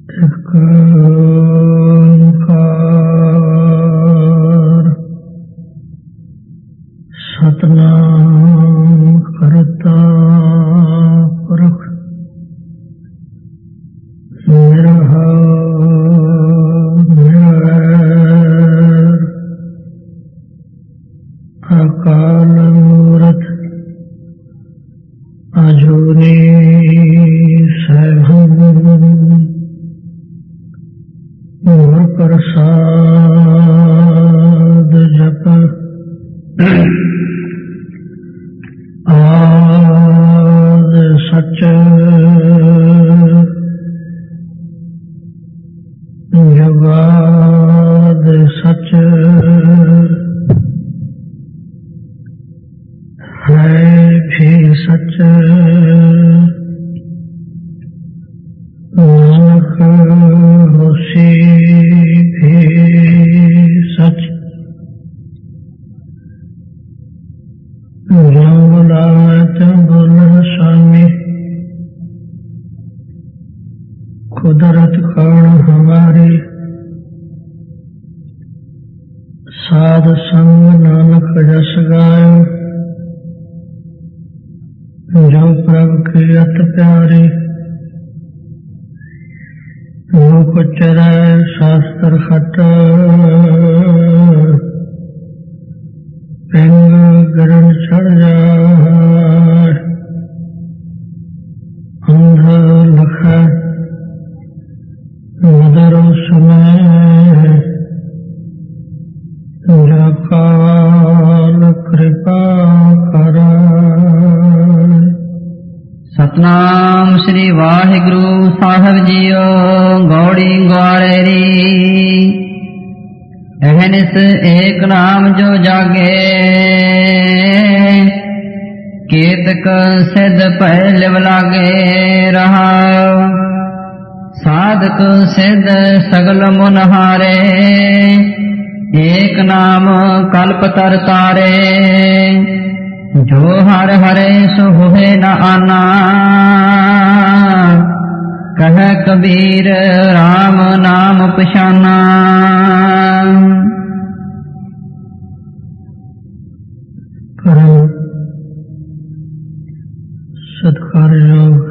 एक ओंकार सतनाम करता पुरख निर्भय निर्वैर अकाल मूरत अजूनी गुर प्रसाद जप आद सच जुगाद सच है भी सच नानक होसी भी सच जो बुलावे तो बोले स्वामी कुदरत कौन हमारी साध संग नानक जस गायो जो प्रभु की अत प्यारी रूप चरै शास्त्र खट पिंग गरन चढ़ जाए अंध लख मदर सुने जो काल कृपा कर। सतनाम श्री वाहिगुरु साहब जीओ गौड़ी ग्वारेरी अहनिस एक नाम जो जागे केतक सिद्ध पहल लागे रहा साधक सिद्ध सगल मुनहारे एक नाम कल्प तर तारे जो हर हरे सो होए न आना कह कबीर राम नाम पछाना। परम सत्कार योग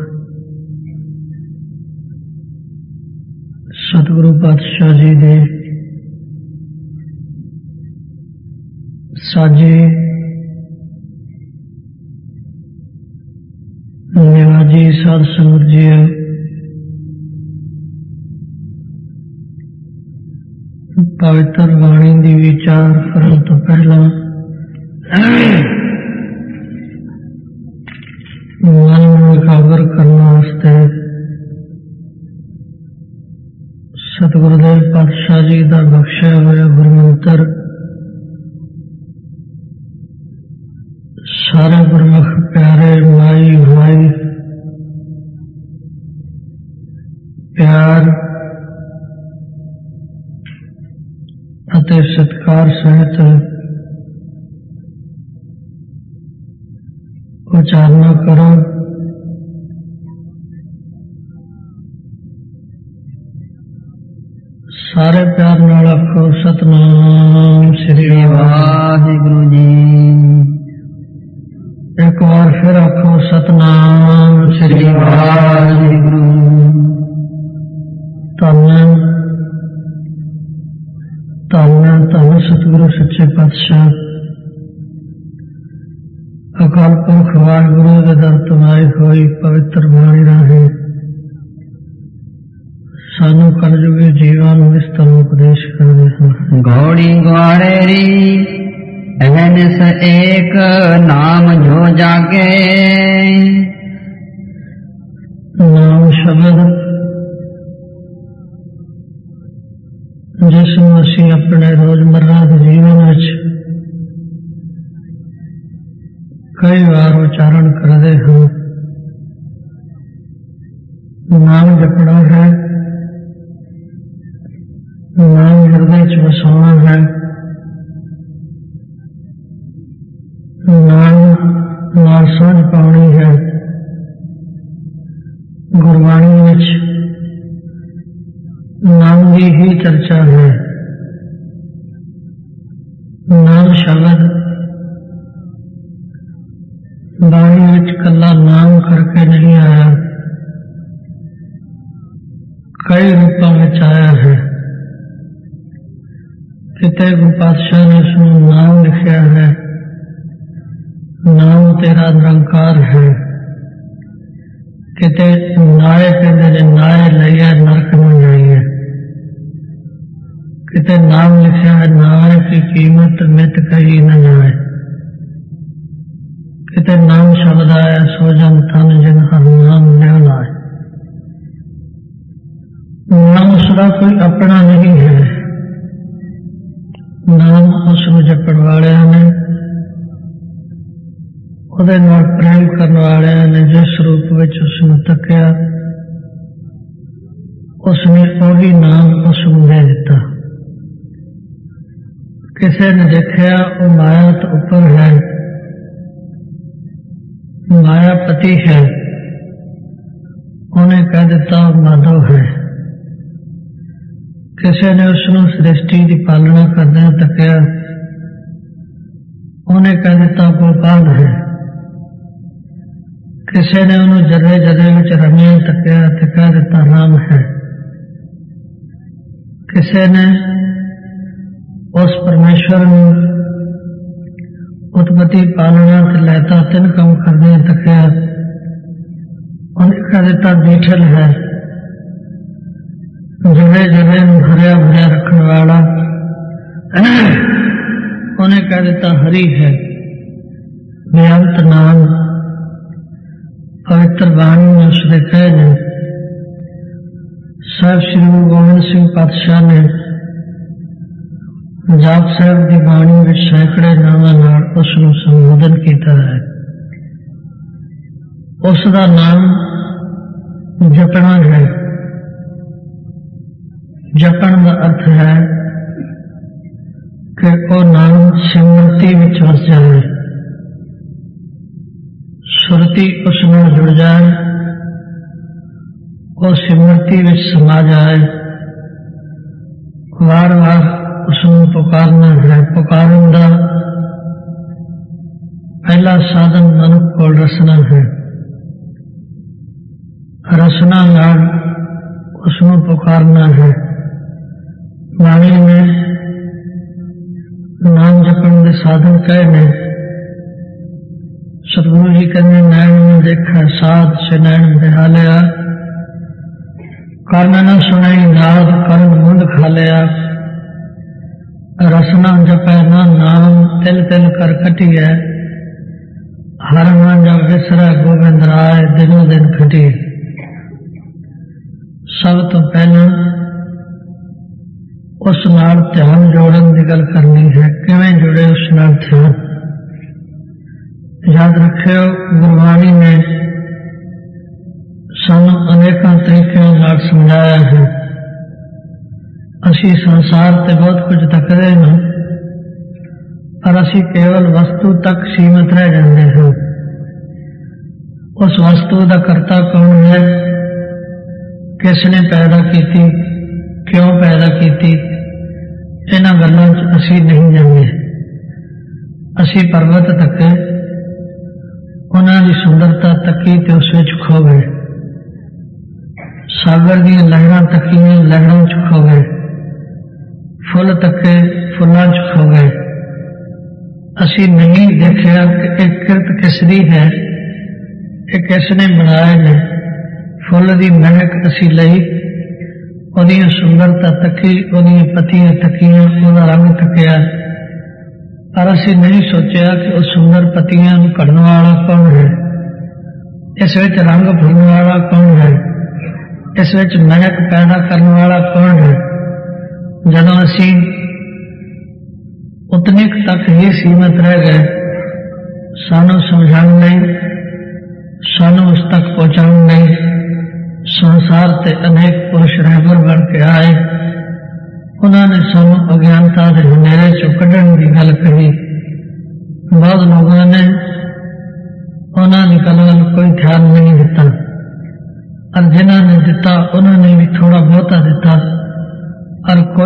सतगुरु पातशाह जी दे साजे निवाजी साध संगत जी पवित्र वाणी दी विचार करन तो पहला मन में एकाग्र करने वास्ते सतगुरुदेव पातशाह जी का बख्शा हुआ गुरमंत्र सारे गुरमुख प्यारे माई भाई प्यार अते सत्कार सहित उच्चारणा करो। सारे प्यार नाल आखो सतनाम श्री वाहिगुरु जी। एक बार फिर आखो सतनाम श्री वाहिगुरु। धन धन धन सतगुरु सच्चे पातशाह अकाल पुरख वाहिगुरु के दर तुमाई होई पवित्र बाणी राहे सानू कलयुगी जीवन विस्तर उपदेश करते हैं। गौड़ी ग्वारेरी अहनिस एक नाम जो जागे नाम शब्द जिसमें असी अपने रोजमर्रा के जीवन विच कई बार उच्चारण करते हैं। नाम जपना है, नाम हृदय च वसाना है, नाम नाल सांझ पाउणी है। गुरबाणी विच चर्चा है। नाम शब्द बाणी विच कला नाम करके नहीं आया, कई रूपों में आया है। किते गुरु पातशाह ने उसमें नाम लिखा है, नाम तेरा निरंकार है। किते नाए कहते ने नाए लिया नरक में जाइए। किते नाम लिखा है नाम की कीमत मित कही न जाए। किते नाम शब्द आया सो जन तन जिन हर नाम ले लाए। नाम उसका कोई अपना नहीं है, नाम उसको जपण वाले ने ਉਹਦੇ ਨਾਲ ਪ੍ਰੇਮ ਕਰਨ ਵਾਲਿਆਂ ਨੇ ਜਿਸ ਰੂਪ ਵਿੱਚ ਉਸ ਨੂੰ ਤੱਕਿਆ, ਉਸ ਨੇ ਉਹੀ ਨਾਮ ਉਸ ਨੂੰ ਦੇ ਦਿੱਤਾ। ਕਿਸੇ ਨੇ ਦੇਖਿਆ ਉਹ ਮਾਇਆ ਤੋਂ ਉੱਪਰ ਹੈ, ਮਾयापति है, ਉਹਨੇ ਕਹਿ ਦਿੱਤਾ ਮਾਧਵ ਹੈ। ਕਿਸੇ ਨੇ ਉਸ ਨੂੰ ਸ੍ਰਿਸ਼ਟੀ ਦੀ ਪਾਲਣਾ ਕਰਦਿਆਂ ਤੱਕਿਆ, ਉਹਨੇ ਕਹਿ ਦਿੱਤਾ ਗੋਪਾਲ ਹੈ। किसी ने उन्होंने जरे जरे विच रमिया तकिया ते कह दिता राम है। किसी ने उस परमेश्वर ने उत्पत्ति पालना ते लैता तीन काम करने तकिया, उन्हें कह दिता बीठल है। जरे जरे भरिया भरिया रखने वाला उन्हें कह दिता हरि है। बेअंत नाम पवित्र बाणी में उसने कहे ने साहब श्री गुरु गोबिंद सिंह पातशाह ने जाप साहब की बाणी में सैकड़े नामां नाल उसनूं संबोधन किया है। उसका नाम जपना है। जपण का अर्थ है कि वह नाम सिमरती विच वस जाए, सुरती उस नाल जुड़ जाए, और सिमरती विच समा जाए। वार वार उसनूं पुकारना है। पुकारन दा पहला साधन मनुख कोल रसना है। रसना नाल उसनूं पुकारना है। बाणी में नाम जपण दे साधन कहे ने। सतगुरु जी कहने नैन में देखा साध से नैन बिहालिया, कर्ण न सुनाई नाद कर्ण मुंद खा लिया। रसना जपै न नाम तिल तिल कर कटिया, हर न जब विसरा गोबिंद राय दिनों दिन खटी। सब तो पहला उस नाल ध्यान जोड़न की गल करनी है। किवें जुड़े उस नाल ध्यान? याद रखियो गुरबाणी ने सानू अनेकों तरीकों नाल समझाया है। असी संसार ते बहुत कुछ तकते हैं, पर असी केवल वस्तु तक सीमित रह जाते हैं। उस वस्तु का करता कौन है, किसने पैदा की, क्यों पैदा की, इन्हां गल्लां च असी नहीं जाते। असी पर्वत तके, उन्हां दी सुंदरता तकी ते उस विच खो गए। सागर दी लहरां तकीयां लहरां च खो गए। फुल तके फुलां च खो गए। असी नहीं देखिया कि एक किरत किसदी है, ये किसने बनाए ने। फुल दी महक असी लई, उहदी सुंदरता तकी, उहदी पत्तियां तकीयां, उहदा रंग तकिया, पर असी नहीं सोचा कि उस सुंदर पत्तियां नूं घड़न वाला कौन है, इस विच रंग भरन वाला कौन है, इस विच महक पैदा करने वाला कौन है। जदों असी उतने तक ही सीमित रह गए, सानू समझाने लई, सानू उस तक पहुंचाने लई संसार ते अनेक पुरुष रहबर बन के आए। उन्होंने सानू अज्ञानता के हनेरे चो कढ़न की गल कही। बहुत लोगों ने उन्होंने गल वाल कोई ध्यान नहीं दिता, और जिन्होंने दिता उन्होंने भी थोड़ा बहुता दिता, और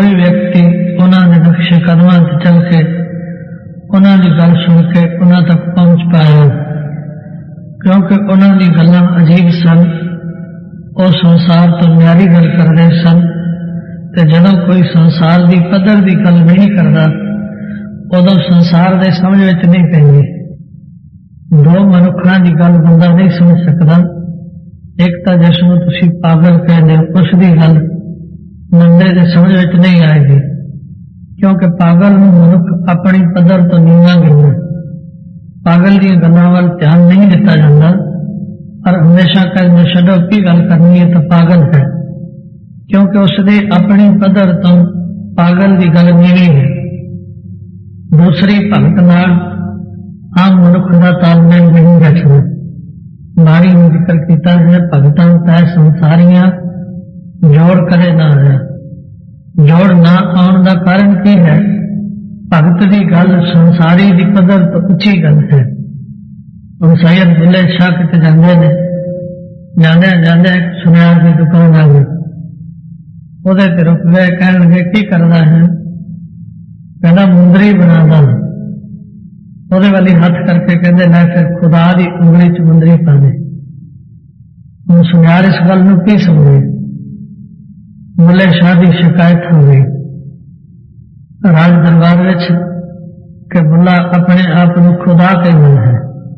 ਪਹੁੰਚ ਪਾਇਆ, ਕਿਉਂਕਿ ਉਹਨਾਂ ਦੀ ਗੱਲਾਂ ਅਜੀਬ ਸਨ। ਉਹ ਸੰਸਾਰ ਤੋਂ ਨਿਆਰੀ ਗੱਲ ਕਰਦੇ ਸਨ, ਤੇ ਜਦੋਂ ਕੋਈ ਸੰਸਾਰ ਦੀ ਪੱਧਰ ਦੀ ਗੱਲ ਨਹੀਂ ਕਰਦਾ ਉਦੋਂ ਸੰਸਾਰ ਦੇ ਸਮਝ ਵਿੱਚ ਨਹੀਂ ਪੈਂਦੀ। ਦੋ ਮਨੁੱਖਾਂ ਦੀ ਗੱਲ ਬੰਦਾ ਨਹੀਂ ਸਮਝ ਸਕਦਾ। ਇੱਕ ਤਾਂ ਜਿਸ ਨੂੰ ਤੁਸੀਂ ਪਾਗਲ ਕਹਿੰਦੇ ਹੋ, ਉਸ ਦੀ ਗੱਲ ਬੰਦੇ ਦੇ ਸਮਝ ਵਿੱਚ ਨਹੀਂ ਆਏਗੀ, ਕਿਉਂਕਿ ਪਾਗਲ ਨੂੰ ਮਨੁੱਖ ਆਪਣੀ ਪੱਧਰ ਤੋਂ ਨੀਵਾਂ ਗਿਣਦਾ। ਪਾਗਲ ਦੀਆਂ ਗੱਲਾਂ ਵੱਲ ਧਿਆਨ ਨਹੀਂ ਦਿੱਤਾ ਜਾਂਦਾ, ਪਰ ਹਮੇਸ਼ਾ ਕਹਿੰਦੇ ਛੱਡੋ ਕੀ ਗੱਲ ਕਰਨੀ ਹੈ ਤਾਂ ਪਾਗਲ ਹੈ, ਕਿਉਂਕਿ ਉਸਦੇ ਆਪਣੀ ਪੱਧਰ ਤੋਂ ਪਾਗਲ ਦੀ ਗੱਲ ਨੀਵੀਂ ਹੈ। ਦੂਸਰੀ ਭਗਤ ਨਾਲ ਆਮ ਮਨੁੱਖ ਦਾ ਤਾਲਮੇਲ ਨਹੀਂ ਬੈਠਦਾ। ਬਾਣੀ ਨੂੰ ਜ਼ਿਕਰ ਕੀਤਾ ਹੈ, ਭਗਤਾਂ ਤੈ ਸੰਸਾਰੀਆਂ ਜੋੜ ਕਦੇ ਨਾ ਆਇਆ। ਜੋੜ ਨਾ ਆਉਣ ਦਾ ਕਾਰਨ ਕੀ ਹੈ? ਭਗਤ ਦੀ ਗੱਲ ਸੰਸਾਰੀ ਦੀ ਪੱਧਰ ਤੋਂ ਉੱਚੀ ਗੱਲ ਹੈ। ਹੁਣ ਸੈਯਦ ਬੁੱਲੇ ਸ਼ਾਹ ਕਿਤੇ ਜਾਂਦੇ ਨੇ, ਜਾਂਦਿਆਂ ਇੱਕ ਸੁਨਿਆਰ ਦੀ ਦੁਕਾਨ ਆ ਗਈ। ਉਹਦੇ ਤੇ ਰੁਕ ਗਏ, ਕਹਿਣ ਲੱਗੇ ਕੀ ਕਰਦਾ ਹੈ? ਕਹਿੰਦਾ ਮੁੰਦਰੀ ਬਣਾਉਂਦਾ। ਉਹਦੇ ਵਾਲੀ ਹੱਥ ਕਰਕੇ ਕਹਿੰਦੇ ਲੈ ਫਿਰ ਖੁਦਾ ਦੀ ਉਂਗਲੀ ਚ ਮੁੰਦਰੀ ਪਾ ਦੇ। ਹੁਣ ਸੁਨਿਆਰ ਇਸ ਗੱਲ ਨੂੰ ਕੀ ਸਮਝੇ? ਬੁੱਲੇ ਸ਼ਾਹ ਦੀ ਸ਼ਿਕਾਇਤ ਹੋ ਗਈ ਰਾਜ ਦਰਬਾਰ ਵਿੱਚ ਕਿ ਬੁੱਲਾ ਆਪਣੇ ਆਪ ਨੂੰ ਖੁਦਾ ਕਹਿੰਦਾ ਹੈ।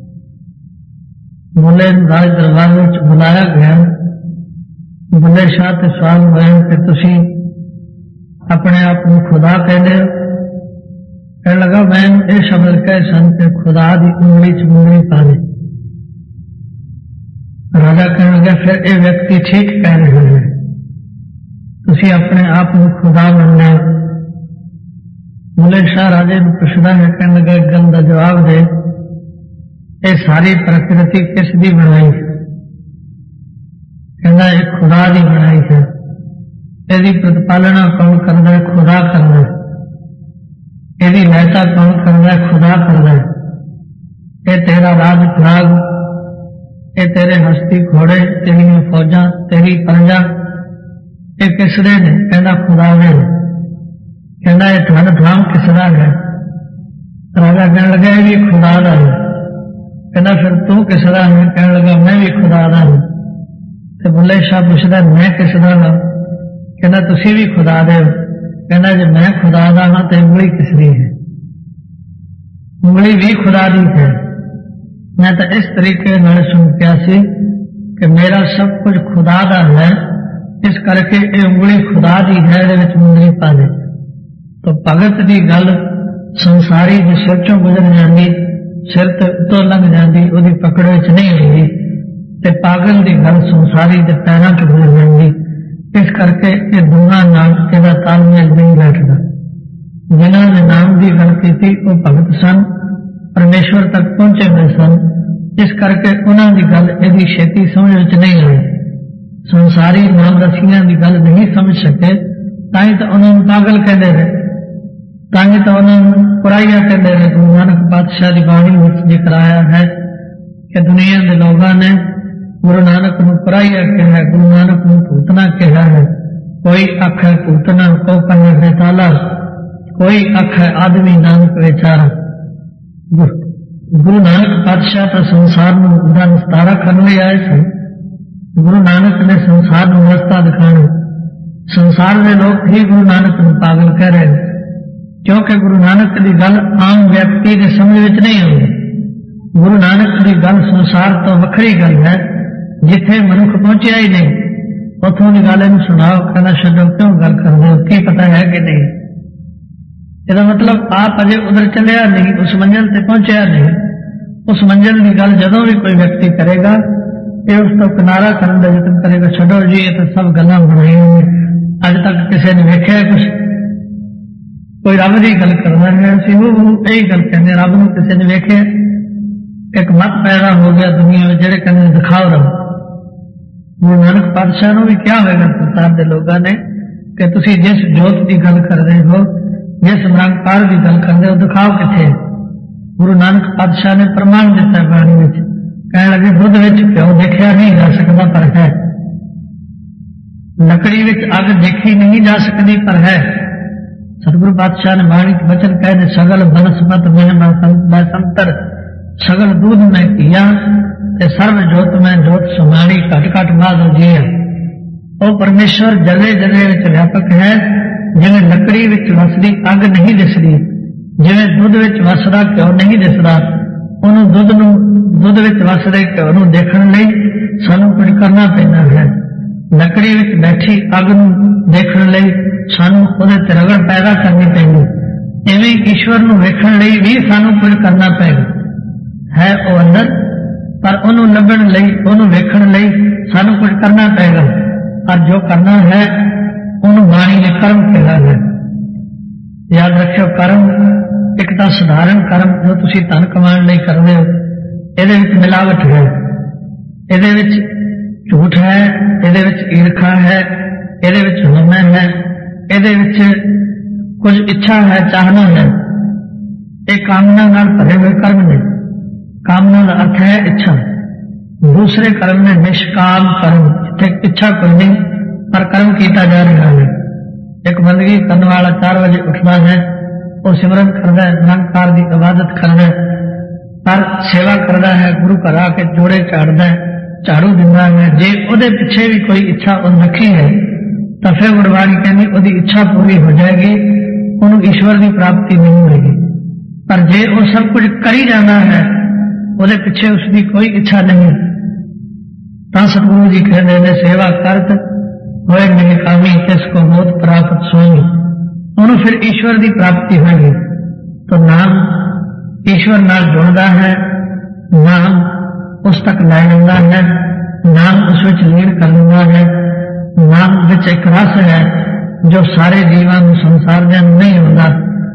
ਬੁੱਲੇ ਨੂੰ ਰਾਜ ਦਰਬਾਰ ਵਿੱਚ ਬੁਲਾਇਆ ਗਿਆ। ਬੁੱਲੇ ਸ਼ਾਹ ਤੇ ਸਵਾਲ ਹੋਇਆ ਕਿ ਤੁਸੀਂ ਆਪਣੇ ਆਪ ਨੂੰ ਖੁਦਾ ਕਹਿੰਦੇ ਹੋ? ਕਹਿਣ ਲੱਗਾ ਮੈਂ ਇਹ ਸ਼ਬਦ ਕਹੇ ਸਨ ਕਿ ਖੁਦਾ ਦੀ ਉਂਗਲੀ ਚ ਮੁੰਦਰੀ ਪਾ ਦੇ। ਰਾਜਾ ਕਹਿਣ ਲੱਗਾ ਫਿਰ ਇਹ ਵਿਅਕਤੀ ਠੀਕ ਕਹਿ ਰਿਹਾ ਹੈ, ਤੁਸੀਂ ਆਪਣੇ ਆਪ ਨੂੰ ਖੁਦਾ ਮੰਨਦੇ ਹੋ। ਬੁੱਲੇ ਸ਼ਾਹ ਰਾਜੇ ਨੂੰ ਪੁੱਛਦਾ ਹੈ, ਕਹਿਣ ਲੱਗਾ ਇੱਕ ਗੱਲ ਦਾ ਜਵਾਬ ਦੇ, ਇਹ ਸਾਰੀ ਪ੍ਰਕਿਰਤੀ ਕਿਸ ਦੀ ਬਣਾਈ? ਕਹਿੰਦਾ ਇਹ ਖੁਦਾ ਦੀ ਬਣਾਈ ਹੈ। ਇਹਦੀ ਪ੍ਰਤਪਾਲਣਾ ਕੌਣ ਕਰਦਾ ਹੈ? ਖੁਦਾ ਕਰਦਾ ਹੈ। ਇਹਦੀ ਲਹਿਤਾ ਕੌਣ ਕਰਦਾ ਹੈ? ਖੁਦਾ ਕਰਦਾ ਹੈ। ਇਹ ਤੇਰਾ ਰਾਜ ਭਾਗ, ਇਹ ਤੇਰੇ ਹਸਤੀ ਘੋੜੇ, ਤੇਰੀਆਂ ਫੌਜਾਂ, ਤੇਰੀ ਪ੍ਰਜਾ, ਇਹ ਕਿਸ ਦੇ ਨੇ? ਕਹਿੰਦਾ ਖੁਦਾ ਦੇ। ਕਹਿੰਦਾ ਇਹ ਧਨ ਧਾਮ ਕਿਸ ਦਾ ਹੈ? ਰਾਜਾ ਕਹਿਣ ਲੱਗਾ ਇਹ ਵੀ ਖੁਦਾ ਦਾ ਹੈ। ਕਹਿੰਦਾ ਫਿਰ ਤੂੰ ਕਿਸ ਦਾ ਹੈ? ਕਹਿਣ ਲੱਗਾ ਮੈਂ ਵੀ ਖੁਦਾ ਦਾ ਹਾਂ। ਤੇ ਬੁੱਲੇ ਸ਼ਾਹ ਪੁੱਛਦਾ ਮੈਂ ਕਿਸ ਦਾ ਹਾਂ? ਕਹਿੰਦਾ ਤੁਸੀਂ ਵੀ ਖੁਦਾ ਦੇ ਹੋ। ਕਹਿੰਦਾ ਜੇ ਮੈਂ ਖੁਦਾ ਦਾ ਹਾਂ ਤੇ ਉਂਗਲੀ ਕਿਸ ਦੀ ਹੈ? ਉਂਗਲੀ ਵੀ ਖੁਦਾ ਦੀ ਹੈ। ਮੈਂ ਤਾਂ ਇਸ ਤਰੀਕੇ ਨਾਲ ਸੁਣ ਕਿਹਾ ਸੀ ਕਿ ਮੇਰਾ ਸਭ ਕੁਝ ਖੁਦਾ ਦਾ ਹੈ, ਇਸ ਕਰਕੇ ਇਹ ਉਂਗਲੀ ਖੁਦਾ ਦੀ ਹੈ, ਇਹਦੇ ਵਿੱਚ ਮੁੰਦਰੀ ਪਾ ਦੇ। ਤਾਂ ਭਗਤ ਦੀ ਗੱਲ ਸੰਸਾਰੀ ਦੇ ਸਿਰ ਚੋਂ ਗੁਜ਼ਰ ਜਾਂਦੀ, ਸਿਰ ਤੇ ਉੱਤੋਂ ਲੰਘ ਜਾਂਦੀ, ਉਹਦੀ ਪਕੜ ਵਿੱਚ ਨਹੀਂ ਹੁੰਦੀ, ਤੇ ਪਾਗਲ ਦੀ ਗੱਲ ਸੰਸਾਰੀ ਦੇ ਪੈਰਾਂ ਚ ਗੁਜ਼ਰ ਜਾਂਦੀ। ਇਸ ਕਰਕੇ ਇਹ ਦੋਹਾਂ ਨਾਲ ਇਹਦਾ ਤਾਲਮੇਲ ਨਹੀਂ ਬੈਠਦਾ। ਜਿਨ੍ਹਾਂ ਨੇ ਨਾਮ ਦੀ ਗੱਲ ਕੀਤੀ ਉਹ ਭਗਤ ਸਨ, ਪਰਮੇਸ਼ਵਰ ਤੱਕ ਪਹੁੰਚੇ ਹੋਏ ਸਨ, ਇਸ ਕਰਕੇ ਉਹਨਾਂ ਦੀ ਗੱਲ ਇਹਦੀ ਛੇਤੀ ਸਮਝ ਵਿੱਚ ਨਹੀਂ ਆਈ। ਸੰਸਾਰੀ ਨਾਮ ਰਸੀਆਂ ਦੀ ਗੱਲ ਨਹੀਂ ਸਮਝ ਸਕੇ, ਤਾਂ ਹੀ ਤਾਂ ਉਹਨਾਂ ਨੂੰ ਪਾਗਲ ਕਹਿੰਦੇ ਰਹੇ, ਤਾਂ ਹੀ ਤਾਂ ਉਹਨਾਂ ਨੂੰ ਕੁਰਾਈਆ ਕਹਿੰਦੇ ਰਹੇ। ਗੁਰੂ ਨਾਨਕ ਪਾਤਸ਼ਾਹ ਦੀ ਬਾਣੀ ਵਿੱਚ ਜ਼ਿਕਰ ਆਇਆ ਹੈ ਕਿ ਦੁਨੀਆ ਦੇ ਲੋਕਾਂ ਨੇ ਗੁਰੂ ਨਾਨਕ ਨੂੰ ਕੁਰਾਈਆ ਕਿਹਾ, ਗੁਰੂ ਨਾਨਕ ਨੂੰ ਭੂਤਨਾ ਕਿਹਾ ਹੈ। ਕੋਈ ਆਖੇ ਭੂਤਨਾ ਕੋ ਕੰਨੇ ਬੇਤਾਲਾ, ਕੋਈ ਆਖੇ ਆਦਮੀ ਨਾਨਕ ਵਿਚਾਰਾ। ਗੁਰੂ ਨਾਨਕ ਪਾਤਸ਼ਾਹ ਤਾਂ ਸੰਸਾਰ ਨੂੰ ਉਹਦਾ ਨਿਸਤਾਰਾ ਕਰਨ ਲਈ ਆਏ ਸਨ। ਗੁਰੂ ਨਾਨਕ ਨੇ ਸੰਸਾਰ ਨੂੰ ਰਸਤਾ ਦਿਖਾਉਣਾ। ਸੰਸਾਰ ਦੇ ਲੋਕ ਹੀ ਗੁਰੂ ਨਾਨਕ ਨੂੰ ਪਾਗਲ ਕਹਿ ਰਹੇ, ਕਿਉਂਕਿ ਗੁਰੂ ਨਾਨਕ ਦੀ ਗੱਲ ਆਮ ਵਿਅਕਤੀ ਦੇ ਸਮਝ ਵਿੱਚ ਨਹੀਂ ਆਉਂਦੀ। ਗੁਰੂ ਨਾਨਕ ਦੀ ਗੱਲ ਸੰਸਾਰ ਤੋਂ ਵੱਖਰੀ ਗੱਲ ਹੈ, ਜਿੱਥੇ ਮਨੁੱਖ ਪਹੁੰਚਿਆ ਹੀ ਨਹੀਂ ਉੱਥੋਂ ਦੀ ਗੱਲ ਇਹਨੂੰ ਸੁਣਾਓ। ਕਹਿੰਦਾ ਛੱਡੋ, ਕਿਉਂ ਗੱਲ ਕਰਦੇ ਹੋ, ਕੀ ਪਤਾ ਹੈ ਕਿ ਨਹੀਂ? ਇਹਦਾ ਮਤਲਬ ਆਪ ਅਜੇ ਉਧਰ ਚੱਲਿਆ ਨਹੀਂ, ਉਸ ਮੰਜ਼ਿਲ ਤੇ ਪਹੁੰਚਿਆ ਨਹੀਂ। ਉਸ ਮੰਜ਼ਿਲ ਦੀ ਗੱਲ ਜਦੋਂ ਵੀ ਕੋਈ ਵਿਅਕਤੀ ਕਰੇਗਾ, ਇਹ ਉਸ ਤੋਂ ਕਿਨਾਰਾ ਕਰਨ ਦਾ ਯਤਨ ਕਰੇਗਾ। ਛੱਡੋ ਜੀ, ਇਹ ਤਾਂ ਸਭ ਗੱਲਾਂ ਬਣਾਈਆਂ ਨੇ, ਅੱਜ ਤੱਕ ਕਿਸੇ ਨੇ ਵੇਖਿਆ ਕੁਛ? ਕੋਈ ਰੱਬ ਦੀ ਗੱਲ ਕਰਦਾ ਹੈ, ਅਸੀਂ ਉਹ ਇਹੀ ਗੱਲ ਕਹਿੰਦੇ, ਰੱਬ ਨੂੰ ਕਿਸੇ ਨੇ ਵੇਖਿਆ? ਇੱਕ ਮਤ ਪੈਦਾ ਹੋ ਗਿਆ ਦੁਨੀਆ ਵਿੱਚ, ਜਿਹੜੇ ਕਹਿੰਦੇ ਦਿਖਾਓ ਰੱਬ। ਗੁਰੂ ਨਾਨਕ ਪਾਤਸ਼ਾਹ ਨੂੰ ਵੀ ਕਿਹਾ ਹੋਵੇਗਾ ਸੰਸਾਰ ਦੇ ਲੋਕਾਂ ਨੇ ਕਿ ਤੁਸੀਂ ਜਿਸ ਜੋਤ ਦੀ ਗੱਲ ਕਰਦੇ ਹੋ, ਜਿਸ ਨਿਰੰਕਾਰ ਦੀ ਗੱਲ ਕਰਦੇ ਹੋ, ਦਿਖਾਓ ਕਿੱਥੇ? ਗੁਰੂ ਨਾਨਕ ਪਾਤਸ਼ਾਹ ਨੇ ਪ੍ਰਮਾਣ ਦਿੱਤਾ ਬਾਣੀ ਵਿੱਚ, ਕਹਿਣ ਲੱਗੇ ਦੁੱਧ ਵਿੱਚ ਘਿਓ ਦੇਖਿਆ ਨਹੀਂ ਜਾ ਸਕਦਾ ਪਰ ਹੈ, ਲੱਕੜੀ ਵਿੱਚ ਅੱਗ ਦੇਖੀ ਨਹੀਂ ਜਾ ਸਕਦੀ ਪਰ ਹੈ। ਸਤਿਗੁਰੂ ਪਾਤਸ਼ਾਹ ਨੇ ਬਾਣੀ ਚ ਬਚਨ ਕਹੇ ਨੇ, ਸਗਲ ਬਨਸਪਤ ਮਹਿਮਾ ਸੰਤਰ सगल दूध में किया ते सर्व जोत में जोत समानी घट घट बाध जीया। ਉਹ ਪਰਮੇਸ਼ਵਰ ਜਲੇ ਜਲੇ ਵਿੱਚ ਵਿਆਪਕ ਹੈ। ਜਿਵੇਂ ਲੱਕੜੀ ਵਿੱਚ ਵਸਦੀ ਅੱਗ ਨਹੀਂ ਦਿਸਦੀ, ਜਿਵੇਂ ਦੁੱਧ ਵਿੱਚ ਵਸਦਾ ਘਿਓ ਨਹੀਂ ਦਿਸਦਾ, ਉਹਨੂੰ ਦੁੱਧ ਵਿੱਚ ਵਸਦੇ ਘਿਓ ਨੂੰ ਦੇਖਣ ਲਈ ਸਾਨੂੰ ਕੁਝ ਕਰਨਾ ਪੈਂਦਾ ਹੈ। ਲੱਕੜੀ ਵਿੱਚ ਬੈਠੀ ਅੱਗ ਨੂੰ ਦੇਖਣ ਲਈ ਸਾਨੂੰ ਉਹਦੇ ਤੇ ਰਗੜ ਪੈਦਾ ਕਰਨੀ ਪੈਂਦੀ। ਇਵੇਂ ਈਸ਼ਵਰ ਨੂੰ ਵੇਖਣ ਲਈ ਵੀ ਸਾਨੂੰ ਕੁਝ ਕਰਨਾ ਪਏਗਾ। ਹੈ ਉਹ ਅੰਦਰ, ਪਰ ਉਹਨੂੰ ਲੱਭਣ ਲਈ, ਉਹਨੂੰ ਵੇਖਣ ਲਈ ਸਾਨੂੰ ਕੁਝ ਕਰਨਾ ਪਏਗਾ। ਪਰ ਜੋ ਕਰਨਾ ਹੈ ਉਹਨੂੰ ਬਾਣੀ ਨੇ ਕਰਮ ਕਿਹਾ ਹੈ। ਯਾਦ ਰੱਖਿਓ, ਕਰਮ ਇੱਕ ਤਾਂ ਸਧਾਰਨ ਕਰਮ ਜੋ ਤੁਸੀਂ ਧਨ ਕਮਾਉਣ ਲਈ ਕਰਦੇ ਹੋ, ਇਹਦੇ ਵਿੱਚ ਮਿਲਾਵਟ ਹੈ, ਇਹਦੇ ਵਿੱਚ ਝੂਠ ਹੈ, ਇਹਦੇ ਵਿੱਚ ਈਰਖਾ ਹੈ, ਇਹਦੇ ਵਿੱਚ ਹਉਮੈ ਹੈ, ਇਹਦੇ ਵਿੱਚ ਕੁਝ ਇੱਛਾ ਹੈ, ਚਾਹਨਾ ਹੈ। ਇਹ ਕਾਮਨਾ ਨਾਲ ਭਰੇ ਹੋਏ ਕਰਮ ਨੇ। ਕਾਮਨਾ ਦਾ ਅਰਥ ਹੈ ਇੱਛਾ। दूसरे कर्म में निष्काम कर्म, जिथे इच्छा कोई नहीं पर कर्म किया जा रहा है। एक बंदगी करने वाला 4 बजे उठता है, वो सिमरन करता है, निरंकार की इबादत करता है, पर सेवा करता है, गुरु घर आके जोड़े झाड़ता है, झाड़ू दिंदा है। जे ਉਹਦੇ ਪਿੱਛੇ भी कोई इच्छा उन रखी है तो फिर गुरबाणी कहती ਉਹਦੀ इच्छा पूरी हो जाएगी, ਉਹਨੂੰ ईश्वर की प्राप्ति नहीं होगी। पर जे वो सब कुछ करी जाना है, ਉਹਦੇ ਪਿੱਛੇ उसकी कोई इच्छा नहीं, ਤਾਂ सतगुरु जी कहते हैं सेवा करत होए निकामी तिसको मोत प्राप्त सोई। ਉਹਨੂੰ फिर ईश्वर की प्राप्ति होगी। तो नाम ईश्वर नाल जुड़ता है, नाम उस तक लै जाता है, नाम उस विच लीन कर दिंदा है। नाम विच एक रस है जो सारे जीवां नूं संसार दे नहीं होंदा।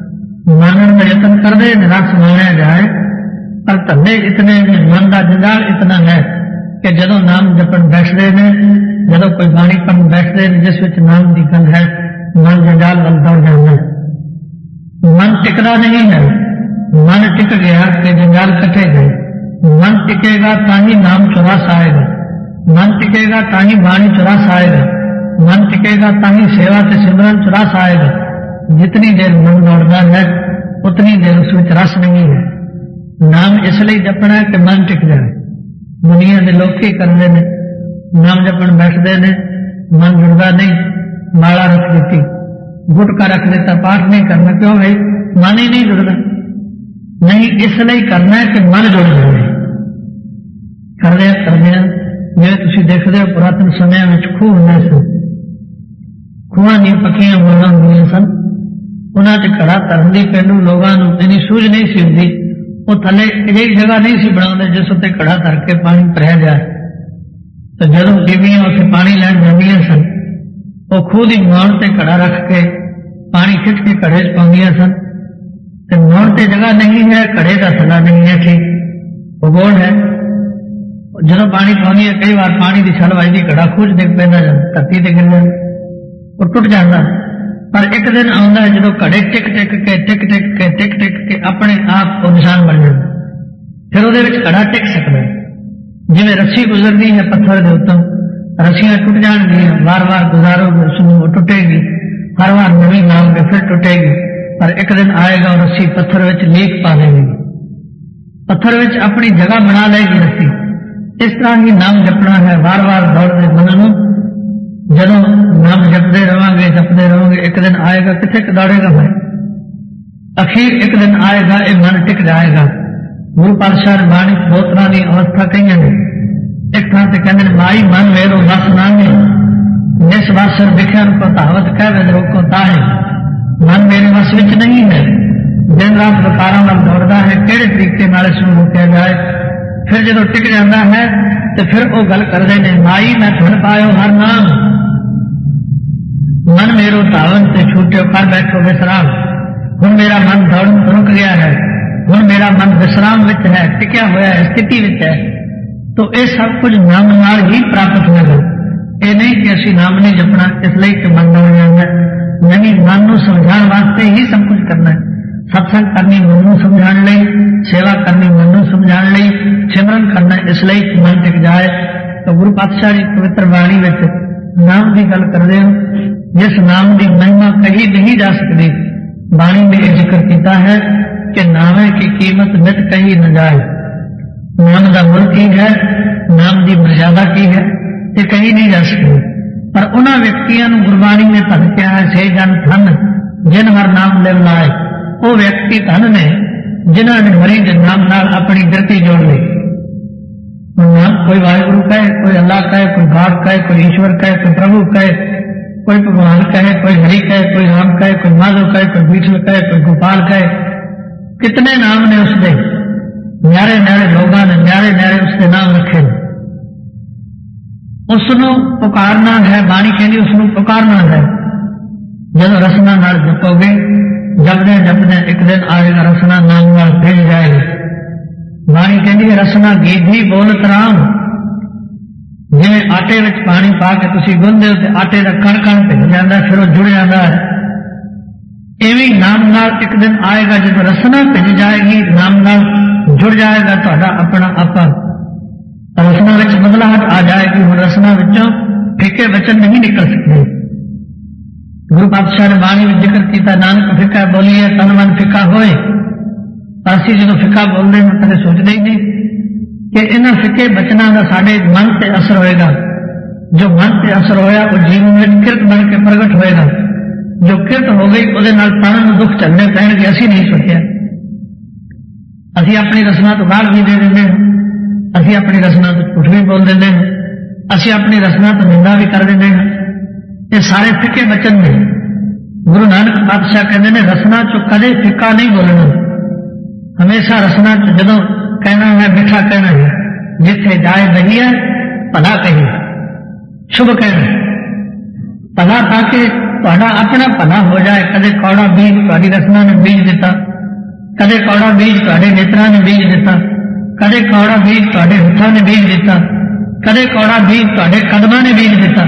मानण दा यतन करदे रस माणिया जाए, पर धंधे इतने मन का जंजाल इतना है कि जदों नाम जपन बैठते ने, जदों कोई बाणी पढ़न बैठते हैं जिस विच नाम की गल है, मन जंजाल वल दौड़ जाता है। मन टिकता नहीं है। मन टिक गया कि जंजाल कटे गए। मन टिकेगा ताही नाम चौरास आएगा, मन टिकेगा ताही बाणी चौरास आएगा, मन टिकेगा ताही सेवा से सिमरन चौरास आएगा। जितनी देर मन दौड़ता है उतनी देर उस विच रस नहीं है। नाम इसलिए जपना है कि मन टिक जाए। दुनिया के लोग की करते हैं, नाम जपन बैठते हैं, मन जुड़ता नहीं, माला रख दी, गुटका रख देता, पाठ नहीं करना। क्यों भाई? मन ही नहीं जुड़ता। नहीं, इसलिए करना है कि मन जुड़ जाए। करदे जिवें तुसीं देखदे हो पुरातन समय में खूह हुंदे सन, खूहां दी पक्कियां मोलां हुंदियां सन, उन्हां ते घड़ा धरन दी पेंडू लोगां नूं इन्नी सूझ नहीं सी हुंदी। वो थले अजिही जगह नहीं सी बनाते जिस उत्ते घड़ा धर के पानी भरिया जाए। तो जदों बीबियां उत्थे पानी लैण जांदियां सन, वो खूह दी मौण ते घड़ा रख के पानी खिंच के घड़े च पाउंदियां सन। ते मौण ते जगह नहीं है, घड़े का थला नहीं है, ठीक भूगोल है। जदों पानी पाउंदियां कई बार पानी की छल वजदी, घड़ा खूह च डिग पैंदा, धरती ते गिर जांदा, वो टुट जाता। पर एक दिन आउंदा है जदों घड़े टिक टिक के अपने आप वो निशान बन जाता, फिर ਉਹਦੇ ਵਿੱਚ घड़ा टिक सकता। जिवें रस्सी गुजरती है पत्थर के उत्तों, रस्सियां टुट जाएंगियां, बार बार गुजारोगे उसमें वो टुटेगी, हर बार नवी लाओगे फिर टुटेगी, पर एक दिन आएगा और रस्सी पत्थर विच लीक पा लेगी, पत्थर विच अपनी जगह बना लेगी रस्सी। इस तरह ही नाम जपना है, बार बार दौड़ते मन नूं। जदों नाम जपते रहोगे एक दिन आएगा, किथे दौड़ेगा भाई, अखीर एक दिन आएगा ये मन टिक जाएगा। गुरु पातशाह ने बाणी दो तरह की अवस्था कही ने। एक थां ते कहंदे माई मन मेरो बस नामी, जिस वासर दिखन को तावत कहवे रोको ताहे। मन मेरे वस विच नहीं है, दिन रात विकारां नाल दौड़दा है, किहड़े तरीके नाल इस नूं रोकिया जाए। फिर जदों टिक जाता है तो फिर वो गल करदे ने माई मैं धन पायो हर नाम, मन मेरो धावन ते छूट्यो कर बैठो विश्राम। हुण मेरा मन दौड़न तो रुक गया है, हुण मेरा मन विश्राम विच है, टिकया होया है, स्थिति विच है। तो ये सब कुछ नाम नाल ही प्राप्त होगा। ये नहीं कि असीं नाम नहीं जपना इसलिए कि मन दौड़ जाता है, नहीं, मन नूं समझाण वास्ते ही सब कुछ करना है। सत्संग करनी मन नूं समझाण लई, सेवा करनी मन नूं समझाण लई, सिमरन करना इसलिए कि मन टिक जाए। तो गुरु पातशाह जी पवित्र बाणी विच नाम की गल करदे हो, जिस नाम की महिमा कही नहीं जा सकती, बाणी में जिक्र किया है कि नामे की कीमत नित कही न जाए। नाम का मुल की है, नाम की मर्यादा की है, ये कही नहीं जा सकती। पर उन्होंने व्यक्तियों गुरबाणी ने धन क्या है, से जन धन जिन हर नाम लिव लाए। वो व्यक्ति धन ने जिन्होंने हरि के नाम नाल अपनी गति जोड़ ली। नाम कोई वाहिगुरु कहे, कोई अल्लाह कहे, कोई गॉड कहे, कोई ईश्वर कहे, कोई प्रभु कहे, कोई भगवान कहे, कोई हरि कहे, कोई राम कहे, कोई माधव कहे, कोई विठल कहे, कोई गोपाल कहे। कितने नाम ने उसके, न्यारे न्यारे लोगों ने न्यारे न्यारे उसके नाम रखे। उसनों पुकारना है, बाणी कहती उसनों पुकारना है। जब रसना नाल जपोगे, जपने जपने एक दिन आएगा रसना नाम नाल भिड़ जाएगी। बाणी कहती रसना गीधी बोलत राम। जिवें आटे विच पानी पा के तुसीं गुंदे हो ते आटे दा कण कण भिग जांदा, फिर वो जुड़ जाता है। इवें नाम नाल एक दिन आएगा जब रसना भिज जाएगी, नाम नाल जुड़ जाएगा तुहाडा अपना आपा। रसना विच बदलाहट आ जाएगी। हुण रसना विचों फिके वचन नहीं निकल सकते। गुरु पातशाह ने बाणी में जिक्र किया, नानक फिका बोलीए तन मन फिका होए। असीं जो फिका बोलते हैं कदे सोचते ही नहीं कि इन्हां फिके बचनों का साडे मन से असर होएगा। जो मन से असर होया वो जीवन में किरत बन के प्रगट होएगा। जो किरत हो गई उहदे नाल तन नूं दुख झल्लने पैणगे। असीं नहीं सोचिया, असीं अपनी रसना तो गाल भी दे देंगे, असीं अपनी रसना तो झूठ भी बोल देंगे, असीं अपनी रसना तो निंदा भी कर देंगे। ये सारे फिके वचन ने। गुरु नानक पातशाह कहते हैं रसना चो कदे फिका नहीं बोलना। हमेशा रसना चो जदों कहना है मिठा कहना है। जिथे जाए दहिया भला कहिए, शुभ कहना, भला ताकि तुहाडा अपना भला हो जाए। कदे कौड़ा बीज तुहाडी रसना ने बीज दिता, कदे कौड़ा बीज तुहाडे नेत्रा ने बीज दिता, कदे कौड़ा बीज तुहाडे हत्थां ने बीज दिता, कदे कौड़ा बीज तुहाडे कदमां ने बीज दिता।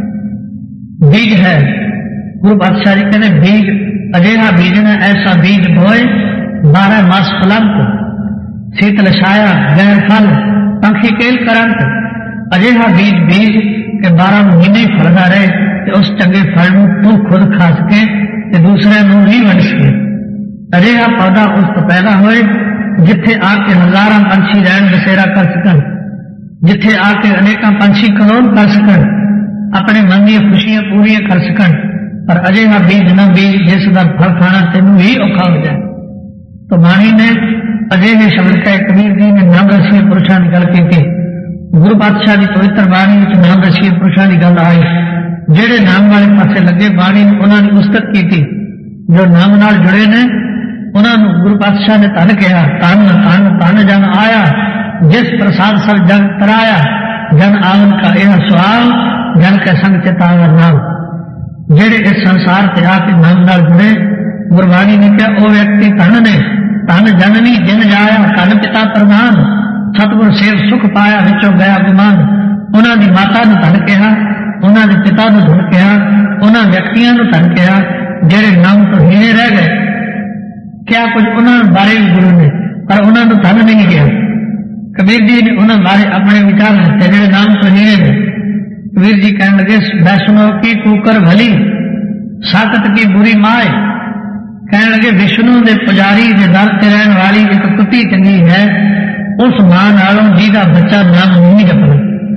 बीज है। गुरु पातशाह जी कहते बीज अजिहा बीजना ऐसा बीज बोए 12 मास फलंत, शीतल छाया गैर फल पंखी केल करंत। अजिहा बीज बीज के 12 महीने फलदा रहे ते उस चंगे फल नूं तू खुद खा सके ते दूसरे नूं नहीं वंड सके। अजिहा पौधा उस तो पैदा होए जिथे आके हजारां पंछी रैन बसेरा कर सकन, जिथे आके अनेकां पंछी कलोल कर सकन, अपने मन दी खुशियां पूरी कर सकन। पर अजिहा बीज न बीज जिसका फल खाना तेनू ही औखा हो जाए। तो बाणी ने अजिहे शब्द कहे। कबीर जी ने नाम रसीए पुरुषों की गल की। गुरु पातशाह की पवित्र बाणी में नाम रसीए पुरुषों की गल आई। जेड़े नाम वाले पासे लगे बाणी ने उन्होंने उस्तत की। जो नाम नाल जुड़े ने उन्होंने गुरु पातशाह ने धन कहा। धन धन धन जन आया, जिस प्रसाद सब जग तराया। जन आवन का यह स्वाल, जन के संग चितावर नाम। जेड़े इस संसार से आके नाम नाल जुड़े, गुरबाणी ने कहा वो व्यक्ति धन ने। धन जननी जिन जाया, धन पिता प्रधान। सतगुर सेव सुख पाया, विचों गया गुमान। उन्होंने माता ने धन कहा, उन्होंने पिता ने धन कहा, उन्होंने व्यक्तियों ने धन कहा जेड़े नाम तो हीने रह गए। क्या कुछ उन्होंने बारे भी गुरु ने, पर उन्होंने धन नहीं किया। कबीर जी ने उन्होंने बारे अपने विचार दिते जेड़े नाम तो हीने ने। कबीर जी कहने लगे वैष्णव की कुकर भली, साकत की बुरी माए। कहने लगे विष्णु के पुजारी के दर ते रहने वाली एक कुत्ती चंगी है, उस मां नालों जिहदा बच्चा नाम नहीं जपदा।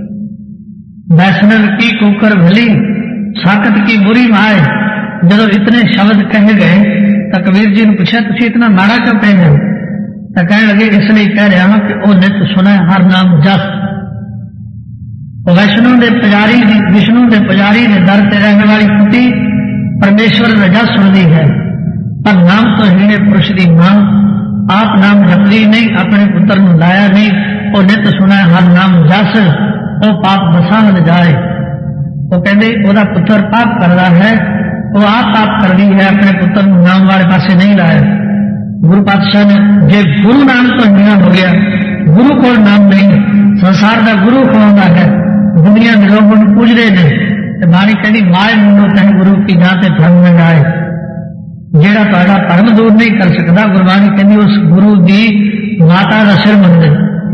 वैष्णव की कुकर भली, साकत की बुरी माए। जब इतने शब्द कहे गए तो कबीर जी ने पूछा तुसीं इतना माड़ा क्यों कह रहे हो? तो कहने लगे इसलिए कह रहा हूं कि वह नित सुना हर नाम जस। वैष्णु के पुजारी विष्णु के पुजारी ने दर से रहने वाली कुत्ती परमेश्वर ने जस सुनती है, पर नाम तो हीने पुरुष की मां आप नाम जपदी नहीं, अपने पुत्र को लाया नहीं। वो नित सुना हर नाम जस, वो पाप बसा न जाए। वो कहते ओदा पुत्र पाप कर रहा है, वो आप पाप कर दी है, अपने पुत्र को नाम वाले पासे नहीं लाया। गुरु पातशाह ने जे गुरु नाम तो हीना हो गया, गुरु को नाम नहीं, संसार का गुरु खवाता है, दुनिया के लोग उन्हें पूजते हैं। बाणी कहती माए मुंडो तह गुरु की जाते धर्म में जाए। जेड़ा तुहाडा धर्म दूर नहीं कर सकता, गुरबाणी कहती उस गुरु की माता का सिर मंदे।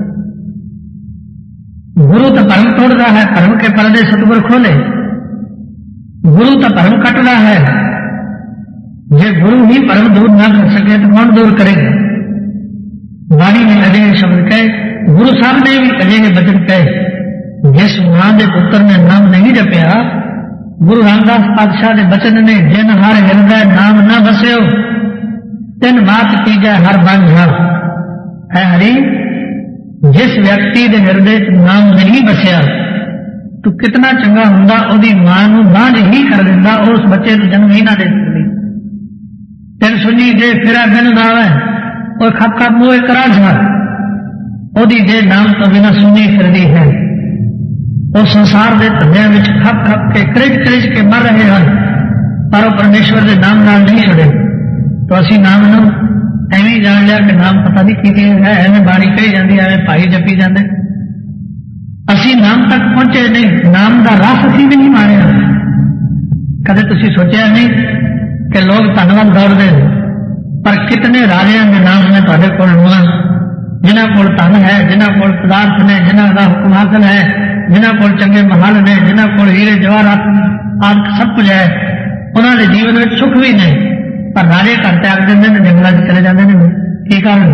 गुरु तो धर्म तोड़ता है, धर्म के पर्दे सतगुरु खोले। गुरु तो धर्म कटता है। जे गुरु ही धर्म दूर ना कर सके तो कौन दूर करेगा? वाणी में अजय शब्द कहे गुरु साहब ने भी अजिहे बचन कहे, जिस मां के पुत्र ने नाम नहीं जपिया, गुरु रामदास पातशाह के बचन ने, जिन हर हृदय नाम न बस्यो तिन मात तीजा हर बन हर है। हरि, जिस व्यक्ति के हृदय च नाम नहीं बसिया तो कितना चंगा हुंदा ओदी मां नूं बांझ ही कर दिंदा, उस बच्चे को जन्म ही ना दे सकती। तिन सुनी जे फिरा बिन दावे और खप खप मोए करा झार, ओदी जे नाम तो बिना सुनी फिरदी है। वो संसार के धंधे में खप खप के क्रिज क्रिज के मर रहे हैं, पर वो परमेश्वर के नाम नाल नहीं जुड़े। तो असी नाम नूं एवं जान लिया कि नाम पता नहीं की चीज है, एवं बाणी कही जाती है, एवं भाई जपी जाते, असी नाम तक पहुंचे नहीं, नाम का रस असी भी नहीं मारिया। कदे तुसी सोचा नहीं कि लोग धनवान दौड़ते हैं, पर कितने राजियां के नाम ने तुहाडे कोल होण, जिन्हां कोल धन है, जिन्हां कोल पदार्थ ने, जिन्हां दा हुक्म हासिल है, जिन्हां कोल चंगे महल ने, जिन्हां कोल हीरे जवाहरात आदि सब कुछ है, उन्हां दे जीवन में सुख भी नहीं, पर राजे घर त्याग देंदे ने, जंगलां च चले जांदे ने। की कारण?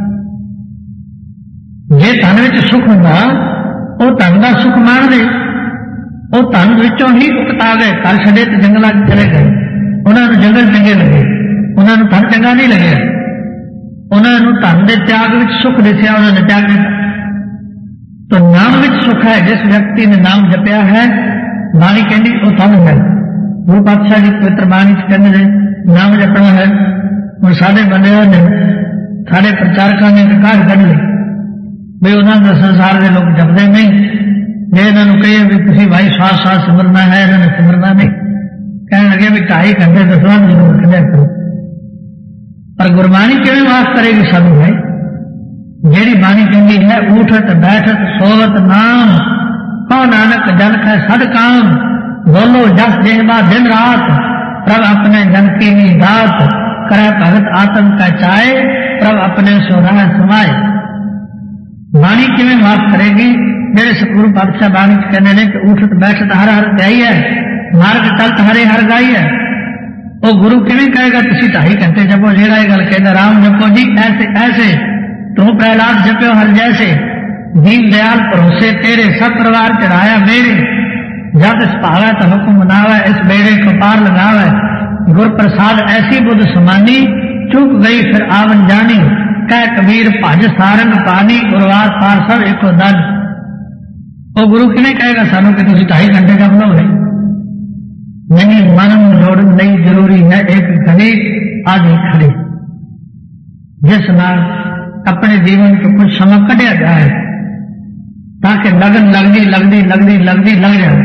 जे धन विच सुख हुंदा वो धन का सुख मान ले, वो धन विचों ही उकता गए, घर छड़े तो जंगलों चले गए। उन्होंने जंगल चंगे लगे, उन्होंने धन चंगा नहीं लगे, उन्होंने धन के त्याग में सुख दिसया, उन्होंने त्याग दिया। तो नाम में सुख है, जिस व्यक्ति ने नाम जपिया है, बाणी कहती वो धन है। गुरु पातशाह जी पवित्र बाणी कहते नाम जपना है। और साढ़े बंदियों ने, साढ़े प्रचारकों ने रिकॉर्ड कर ली भी उन्होंने संसार के लोग जपते नहीं, जे इन्होंने कहिए भी तुम भाई श्वास श्वास सिमरना है, इन्होंने सिमरना नहीं, कहने लगे भी 2.5 घंटे दसवान जरूर करिया करो। पर गुरबाणी किवें वास करेगी सानू भाई? जेड़ी बाणी कहती है उठत बैठत सोवत नाम, कौ नानक जन कै सद काम, बोलो जस जेहबा दिन रात, प्रभ अपने जन की दात, करे भगत आत्म का चाहे, प्रभ अपने सोराह समाए। बाणी किवें वास करेगी? मेरे सतगुरु पातशाह बाणी कहने ने कि उठत बैठत हर हर ध्याई है, मार्ग चलत हरे हर गाई है। वो गुरु किवें कहेगा तुसी 2.5 घंटे जपो? जेड़ा ये गल कहंदा राम जपो जी ऐसे ऐसे, तू प्रहलाद जप्यो हर जैसे, दीन दयाल भरोसे तेरे, सब परिवार चढ़ाया मेरे, जब इस भावे तो हुक्म मनावे, इस बेड़े को पार लगावे, गुर प्रसाद ऐसी बुद्ध समानी, चूक गई फिर आवन जानी, कह कबीर भज सारंग पानी, गुरवार पार सब एको दन। वो गुरु किवें कहेगा सानू कि तुसी 2.5 घंटे जप लो? नहीं, मन जोड़न नहीं जरूरी है एक घड़ी आदि खड़ी, जिस नाल अपने जीवन को कुछ समय कढ़िया जाए, ताकि लगन लगदी लगदी लगदी लगदी लग जाए।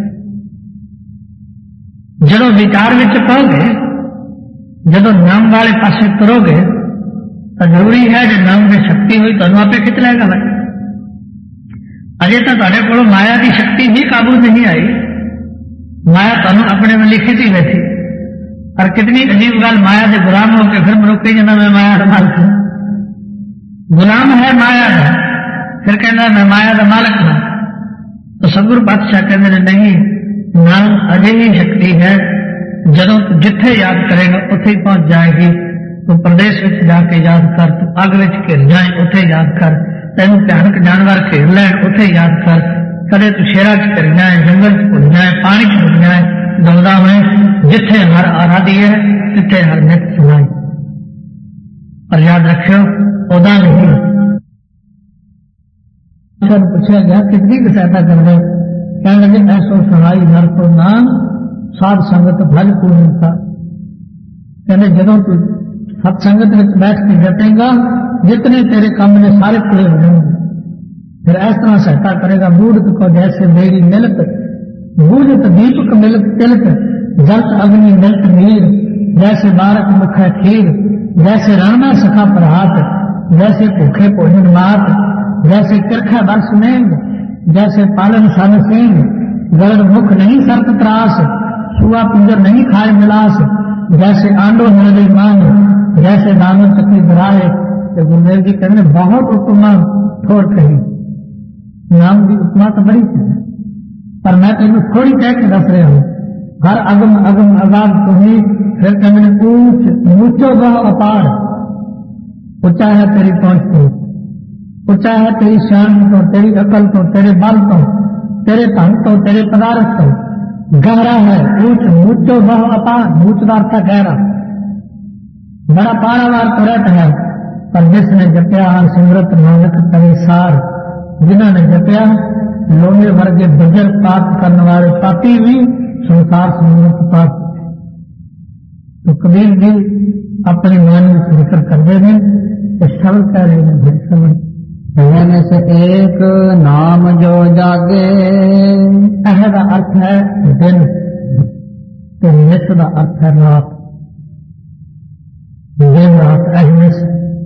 जदों विचार विच पाओगे, जदों नाम वाले पासे तुरोगे, तो जरूरी है जो नाम की शक्ति हुई तो आपे खिंच लेगा। भाई अजे तो तुहाडे कोलों माया की शक्ति ही काबू नहीं आई, माया तुहानू अपने में लिखी थी बैठी। और कितनी अजीब गल, माया के गुलाम होकर फिर मनुक्खी जना मैं माया का मालिक हूं। गुलाम है माया का, फिर कहना मैं माया का मालिक हूं। तो सतगुरु पातशाह कहते नहीं, नाम अजे ही शक्ति है, जदों तू जिथे याद करेगा उथे ही पहुंच जाएगी। तो प्रदेश में जाके याद कर, तू अग विच घिर जाए उथे याद कर, तेन भयानक जानवर घेर लैन उथे याद कर, कदे तू शेरा च घिर जाए, जंगल च घुल जाए, पानी च घुल जाए, दौड़ा हुए जिथे हर आराधी है तिथे हर नित सुनाई। पर याद रखियो ओदा नहीं। पूछा गया कितनी की सहायता कर दे? कहने लगे ऐसो सहाय हर को नाम, साध संगत भज पूर्णता। कहने जदों तू सत्संगत में बैठ के जपेगा, जितने तेरे काम ने सारे पूरे हो जाएंगे। फिर इस तरह सहायता करेगा, बूढ़ को जैसे मेरी मिलत, बूझत दीपक मिलत तिलक, जलत अग्नि मिलत नीर, जैसे बारक मुख खीर, जैसे राणा सखा प्रहात, जैसे भूखे भोजन मात, जैसे किरखा बरस मेंग, जैसे पालन सन सिंह, गरद मुख नहीं सर्प त्रास, सुआ पिंजर नहीं खाए मिलास, जैसे आंडो हृदय मान, जैसे दानव चक्री बराए। तो गुरुदेव जी कहने बहुत उपमा थोड़ कही, नाम की उपमा तो बड़ी है, पर मैं तेन थोड़ी कह के दस रहा हूं। हर अगम अगम अगाध तुम्हें, फिर कहने ऊंच ऊंचो वह अपार, ऊंचा है तेरी पहुंच को। ਉੱਚਾ ਹੈ ਤੇਰੀ ਸ਼ਾਨ ਤੋਂ, ਤੇਰੀ ਅਕਲ ਤੋਂ, ਤੇਰੇ ਬਲ ਤੋਂ, ਤੇਰੇ ਧਨ ਤੋਂ, ਤੇਰੇ ਪਦਾਰਥ ਤੋਂ। ਗਹਿਰਾ ਹੈ ऊंच, ऊंचो बहु अपार, ऊंच का अर्थ गहरा, बड़ा पारावार तो रहता है। पर जिसने जपया हर सिमरत नानक करे सार, जिन्होंने जपया लोहे वर्गे बजर प्राप्त करने वाले पापी भी संसार सिमरत प्राप्त। तो कबीर जी अपने मन में जिक्र करते हैं तो शब्द कह रहे हैं फिर समझ से एक नाम जो जागे। का अर्थ है दिन, तो निस का अर्थ है रात। दिन रात अहनिस,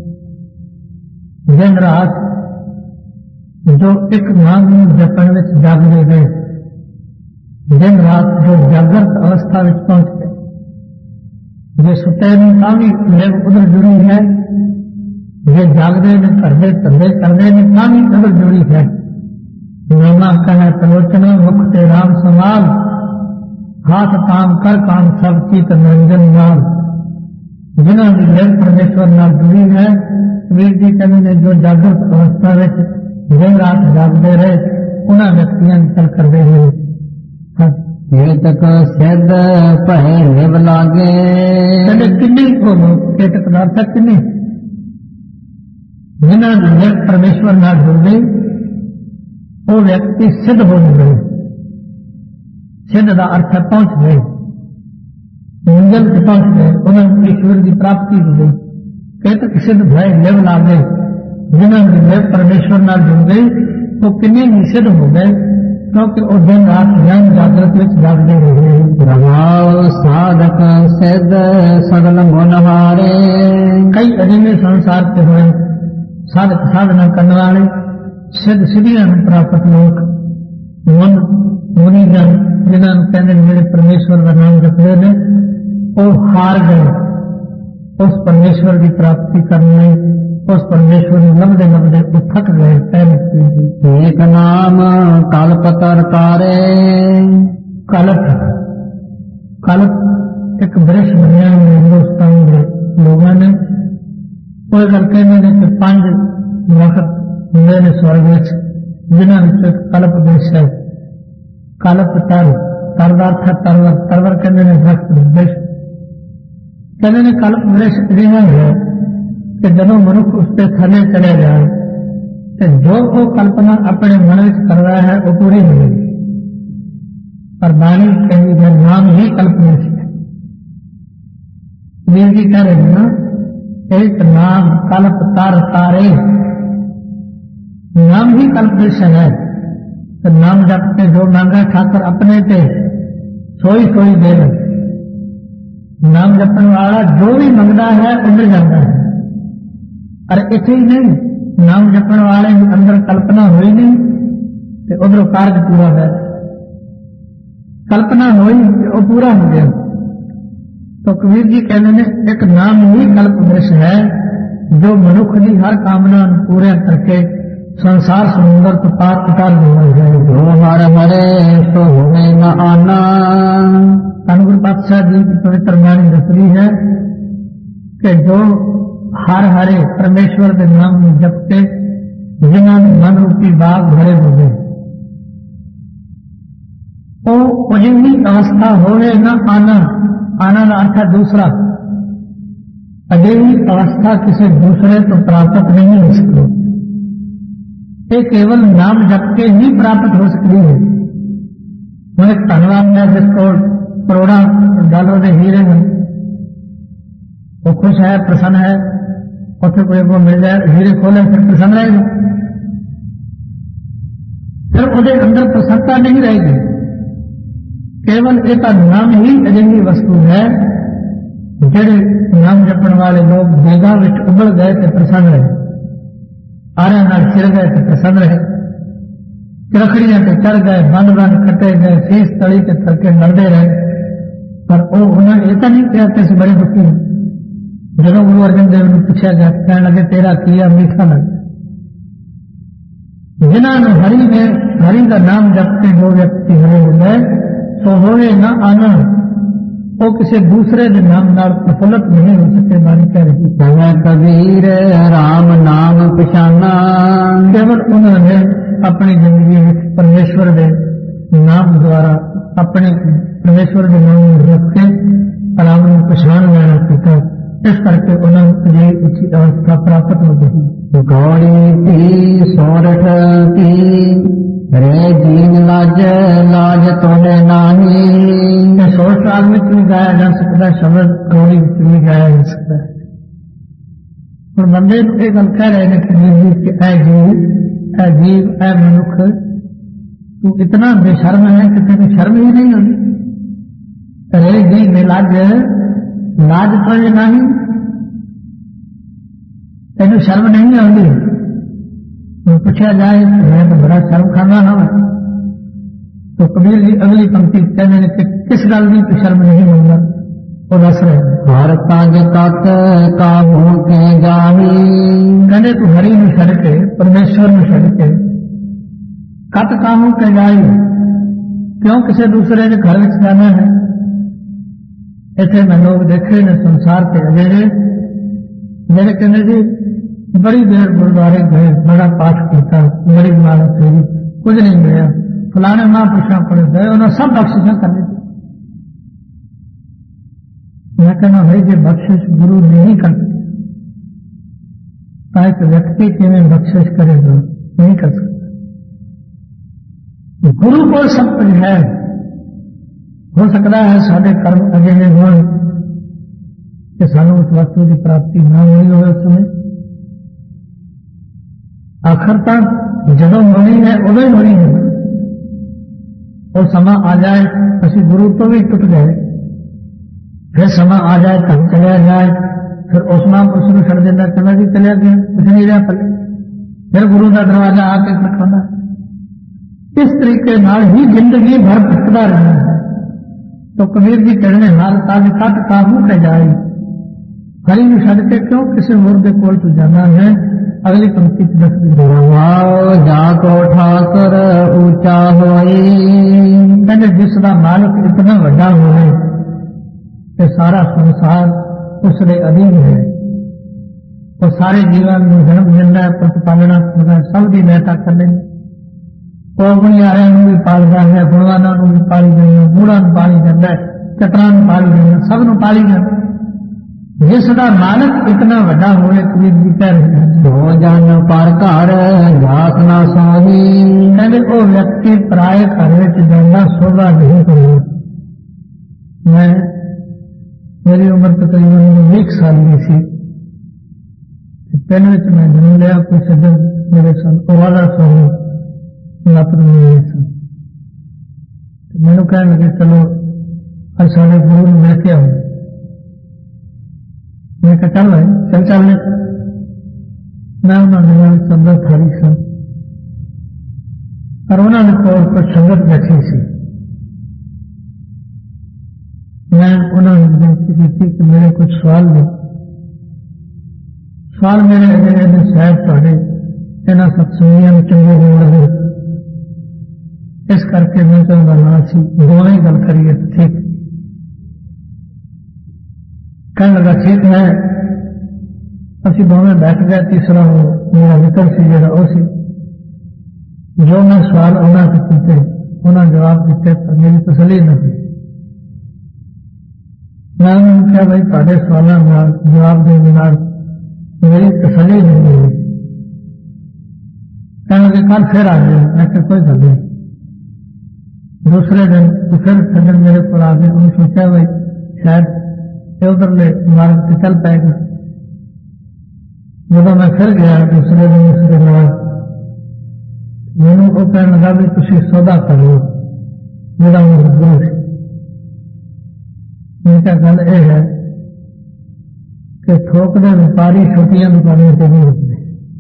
दिन रात जो एक नाम जपन में जागते गए, दिन रात जो जागृत अवस्था में पहुंच गए, जो सुते का भी उधर जुड़ी है, जो जागते ने करते धंधे करते ने का भी उधर जुड़ी है। नामा कह तलोचना मुख ते राम समाल, हाथ काम कर काम सब चीत निरंजन नाम। जिन्होंने लिंग परमेश्वर नाल जुड़ी है, वीर जी कहते ने जो जागृत अवस्था में दिन रात जागते रहे, उन्होंने व्यक्तियां चल करते हुए केतक सिद्ध भय निभ लागे। किन्ने केतक का अर्थ किन्ने जिन्होंने परमेश्वर नाल जुड़ गए, वो व्यक्ति सिद्ध हो गए। सिद्ध का अर्थ पहुंच गए, मंजिल से पहुंच गए, उन्होंने ईश्वर की प्राप्ति हो गई। केतक सिद्ध भय निभ लागे, जिन्होंने परमेश्वर नाल जुड़ गए तो किन्ने ही सिद्ध हो गए, क्योंकि वो दिन रात ज्ञान जागृत में जागते रहे। रमाओ साधक सिद्ध सगल गुण हारे। कई अजिमे संसार के हुए साधक साधना करने वाले सिद्ध सिद्धियां प्राप्त लोग मन मुनि जन जिन्होंने कहने मेरे परमेश्वर का नाम जपते ने, वो हार गए उस परमेश्वर की प्राप्ति करने, उस परमेश्वर लभदे लभदे वो थक गए। पहले एक नाम कल्प तर तारे। कल्प कल्प एक वृक्ष बनया हिंदुस्तान के लोगों ने वो करके कि 5 वक्त होंगे ने स्वर्ग जिन्होंने एक कल्प वृक्ष है। कल्प तर तरदार्थ तरवर, तरवर कहते हैं वृक्ष वृक्ष, कहते हैं कल्प वृक्ष अजिहा है कि जदों मनुष्य उस पर थले चले जाए तो जो वो कल्पना अपने मन में कर रहा है वो पूरी मिलेगी। पर वाणी कही है नाम ही कल्प वृक्ष है। वीर जी कह रहे हैं ना, एक नाम कल्प तार तारे, नाम ही कल्प वृक्ष है। तो नाम जप के जो मांगा ठाकर अपने ते सोई सोई दे। नाम जपन वाला जो भी मंगता है उधर जाता है। और इथे ही नहीं, नाम जपन वाले अंदर कल्पना हुई नहीं तो उधर कार्य पूरा है, कल्पना हुई वो पूरा हो गया। तो कबीर जी कहने ने एक नाम ही कल्प वृक्ष है जो मनुख की हर कामना पूरे करके संसार समुद्र को पार उतार देना है। जो हर हरे तो होने न आना। गुरु पातशाह जी की पवित्र वाणी दस रही है कि जो हर हरे परमेश्वर के नाम में जप के जिन्होंने मन रूपी बाग भरे हो गए, वो अजिमी अवस्था होने न आना। आना का अर्थ है दूसरा। अजिमी अवस्था किसी दूसरे को प्राप्त नहीं हो सकती, ये केवल नाम जप के ही प्राप्त हो सकती है। वो एक धनवान है जिसको करोड़ा डॉलर के हीरे हैं, वो खुश है, प्रसन्न है, उसे कोई को मिल जाए हीरे खोले फिर प्रसन्न रहेगा, फिर उसके अंदर प्रसन्नता नहीं रहेगी। केवल एक नाम ही अजिही वस्तु है। जेड़े नाम जपण वाले लोग बेगा विच उबल गए तो प्रसन्न रहे, आरे नाल चिर गए तो प्रसन्न रहे, चिरखड़ियां ते चढ़ गए, बन बन कटे गए, शीश तली के थरके लड़ते रहे। पर वो उन्होंने ये तो नहीं किया कि अस बड़े दुखी हैं। जब गुरु अर्जन देव ने पूछा गया, कहने लगे तेरा किया मीठा लगे। जिन्होंने हरि का नाम जपते जो व्यक्ति हरे हो गए तो होए न आना, वो किसी दूसरे के नाम नाल प्रफुल्लित नहीं हो सके। बारी कह रही कहे कबीर राम नाम पछाना, केवल उन्होंने अपनी जिंदगी में परमेश्वर के नाम द्वारा अपने परमेश्वर के नाम रख के राम को पछाण लेना किया। इस करके उन्होंने ये उच्च अवस्था प्राप्त हो गई। गौरी थी सोरठ की रे दीन लाज लाज तोड़े नाही, 16 साल में भी गाया जा सकता है, शब्द गौरी भी गाया जा सकता है। और बंदे को एक गल कह रहे हैं कि ऐ जीव ऐ मनुख, तू इतना बेशर्म है कि तेरी शर्म ही नहीं होती। रे दीन लाज लाज तोड़े नाही, तेन शर्म नहीं आती। पूछा जाए मैं तो बड़ा शर्म खाना हाँ, तो कबीर जी अगली पंक्ति कहने ने कि किस गल की तो शर्म नहीं होगा। वो दस रहे हर काज तक काबू के जाही, कहने तू हरि में छड़ के परमेश्वर में छड़ के कत कामों के जाई, क्यों किसी दूसरे के घर में जाना है। इतने मैं लोग देखे ने संसार के अजेरे मेरे कहने जी बड़ी देर गुरुद्वारे गए, बड़ा पाठ किया, बड़ी माला फेरी, कुछ नहीं मिला। फलाने महापुरुषों को गए, उन्होंने सब बख्शिशें कर दी। मैं कहना भाई ये बख्शिश गुरु नहीं करते, एक व्यक्ति किमें बख्शिश करेगा नहीं कर सकता। गुरु को सब कुछ है। हो सकता है साढ़े कर्म अजिहे हो कि सानू उस वस्तु की प्राप्ति ना हुई हो उस समय, आखिर तक जदों होनी है उदो ही होनी है। और समा आ जाए असि गुरु तो भी टुट गए, फिर समा आ जाए तब चलिया जाए, फिर उस महापुरुष को छड़ देना, कहना जी चलिया गया, कुछ नहीं रहा पले, फिर गुरु का दरवाजा आके खटखटाना। इस तरीके नाल ही जिंदगी भर भटकता रहना है। तो कबीर जी कहने हाल काज कट काबू के जाए, हरि में छड़ के क्यों किसी और के कोल तो जाना है। अगली पंक्ति जाको ठाकुर ऊंचा होई, कहने जिसका मालिक इतना बड़ा होए कि सारा संसार उसके अधीन है, और सारे जीवन में जन्म मिलना है, प्रतिपालना करना है, सब की महता कर लेंगे। वो गुणियारिया भी पालता है, गुणवाना भी पाली जाना, बूढ़ा पाली जाता है, चटरा पाली जाना, सब पाली जाना। जिसका मालिक इतना बड़ा होए, कबीर जी कह रहे हैं दो जन पर घर जात ना सोही, कहते वो व्यक्ति पराए घर में जाना शोभा नहीं करेगा। मैं मेरी उम्र तकरीबन 20 साल की सी, पिंड में मैं जन्म लिया, कोई सज्जन मेरे सन वाला स्वामी लापत मिले सन, मैनू कह लगे चलो अज साढ़े गुरु ने मिल के आओ। मैं कहा चल भाई चल चलने। मैं उन्होंने संगत थारी सन, और उन्होंने कोल कुछ संगत बैठी सी। मैं उन्होंने बेनती की थी कि मेरे कुछ सवाल ने सवाल मेरे अजे ने शायद थोड़े इन्होंने सत्संगियों में चंगे नहीं लगे, इस करके मैं चाहता ना सी दोवें गल करिए ठीक। कहने लगा ठीक है, असि दोवें बैठ गए। तीसरा वो मेरा मित्र सी जो सी, जो मैं सवाल उन्होंने पूछे उन्होंने जवाब दिते, पर मेरी तसली न थी। मैं उन्होंने कहा भाई थोड़े सवालों जवाब देने मेरी तसली नहीं हुई। कहने लगे कल फिर आ गए। मैं कोई गल नहीं। दूसरे दिन फिर सज्जन मेरे को आ गए, उन्होंने सोचा भाई शायद उधरले मार्ग से चल पाएगा। जब मैं फिर गया दूसरे दिन उसके बाद मैनू वो कहने लगा भी तुम सौदा करो मेरा गुरु से। उनका गल यह है कि थोक दे व्यापारी छोटिया दुकानों से नहीं रुकते।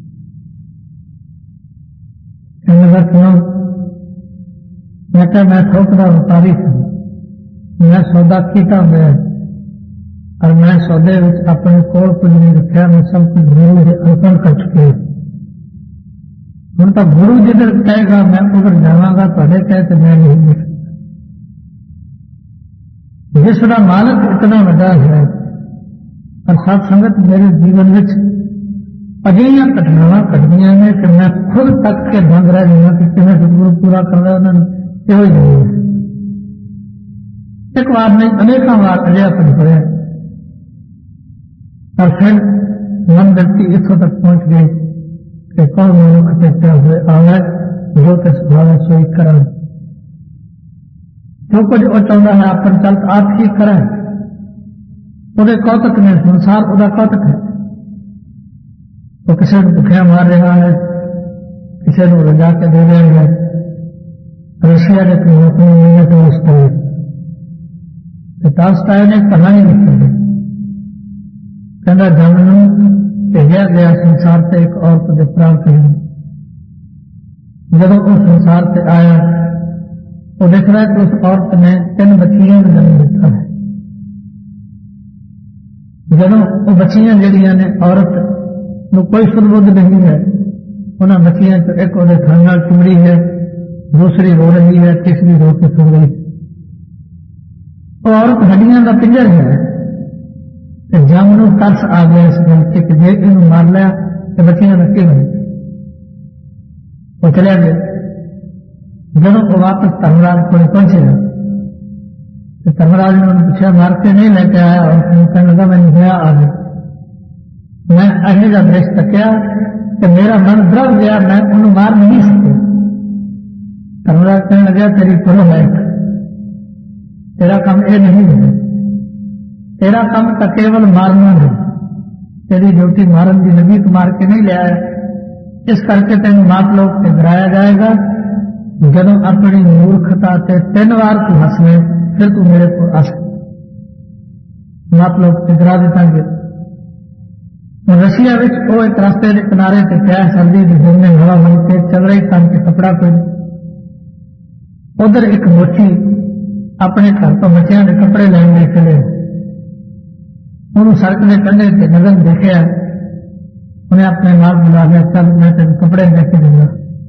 कहने लगा क्यों? मैं क्या मैं थोक का व्यापारी था, मैं सौदा किया मैं, और मैं सौदे में अपने कोल कुछ नहीं रखा, मैं सब कुछ गुरु से अर्पण कर चुके। हम तो गुरु जिधर कहेगा मैं उधर जावांगा, थोड़े कहे तो मैं नहीं मिल सकता। जिसका मालक इतना बड़ा है। और साथ संगत मेरे जीवन में अजिया घटनावां घटनियां ने कि मैं खुद तक के दंग रह जाना कि किमें सतगुरु पूरा करना उन्होंने क्यों ही नहीं। एक बार नहीं अनेकों बार अजिया कुछ होया और फिर मन व्यक्ति इतों तक पहुंच गए कि कौन मनुख देखते हुए आवे जो कि स्वभाव सोई करा जो कुछ वो चाहता है अपन चल आप ही करें ਉਹਦੇ ਕੌਤਕ ਨੇ ਸੰਸਾਰ ਉਹਦਾ ਕੌਤਕ ਹੈ। ਉਹ ਕਿਸੇ ਨੂੰ ਭੁੱਖਿਆ ਮਾਰ ਰਿਹਾ ਹੈ, ਕਿਸੇ ਨੂੰ ਰਜਾ ਕੇ ਦੇ ਰਿਹਾ ਹੈ। ਰਸ਼ੀਆ ਦੇ ਮੌਤ ਨੂੰ ਮਿਲने ਤੋਂ ਉਸਤਾਏ ਤੇ ਤਾਸਤਾਏ ਨੇ ਕਹਾਣੀ ਲਿਖੀ ਕਹਿੰਦਾ ਜੰਗ ਨੂੰ ਭੇਜਿਆ ਗਿਆ ਸੰਸਾਰ ਤੇ ਇੱਕ ਔਰਤ ਦੇ ਪ੍ਰਾਣ ਕਰਨ। ਜਦੋਂ ਉਹ ਸੰਸਾਰ ਤੇ ਆਇਆ ਉਹ ਦੇਖ ਰਿਹਾ ਕਿ ਉਸ ਔਰਤ ਨੇ 3 ਬੱਚੀਆਂ ਨੂੰ ਜਨਮ ਦਿੱਤਾ ਹੈ। ਜਦੋਂ ਉਹ ਬੱਚੀਆਂ ਜਿਹੜੀਆਂ ਨੇ ਔਰਤ ਨੂੰ ਕੋਈ ਸੁਰਬੁੱਧ ਨਹੀਂ ਹੈ, ਉਹਨਾਂ ਬੱਚੀਆਂ ਚ ਇੱਕ ਉਹਦੇ ਥਣ ਨਾਲ ਚੁੰਮੜੀ ਹੈ, ਦੂਸਰੀ ਰੋ ਰਹੀ ਹੈ, ਤੀਸਰੀ ਰੋ ਕੇ ਸੋ ਰਹੀ। ਉਹ ਔਰਤ ਹੱਡੀਆਂ ਦਾ ਪਿੰਜਰ ਹੈ ਤੇ ਜੰਗ ਨੂੰ ਤਰਸ ਆ ਗਿਆ ਇਸ ਗੱਲ ਤੇ ਕਿ ਜੇ ਇਹਨੂੰ ਮਾਰ ਲਿਆ ਤੇ ਬੱਚੀਆਂ ਦਾ ਕੀ ਹੋਵੇ। ਉਹ ਚਲਿਆ ਗਿਆ। ਜਦੋਂ ਉਹ ਵਾਪਸ ਧਰਮਰਾਜ ਕੋਲ ਪਹੁੰਚਿਆ तो धर्मराज ने उन्हें पूछा मार के नहीं लेके आया और कहने लगा मैंने गया आ गया। मैं अहे का दृश्य तकिया कि मेरा मन द्रव गया, मैं उन्हें मार नहीं सके। धर्मराज कहने लगा तेरी करो है, तेरा काम ये नहीं है, तेरा काम तो केवल मारना है, तेरी ड्यूटी मारन की लगी तो मार के नहीं ले आया। इस करके तेन मात लोग से गिराया जाएगा। जदों अपनी मूर्खता से 3 बार तू हंसवे फिर तू मेरे को आ मात लोग गिरा देता गया। रशिया वो एक रास्ते के किनारे से क्या सर्दी के दिन में हवा बन के चल रही था कि कपड़ा कोई उधर एक मोची अपने घर तो बच्चों के कपड़े लेने चले। उन्होंने सड़क के कंधे से नजर देखा, उन्हें अपने नाल बुला लिया, चल मैं तेन कपड़े लेके दूंगा।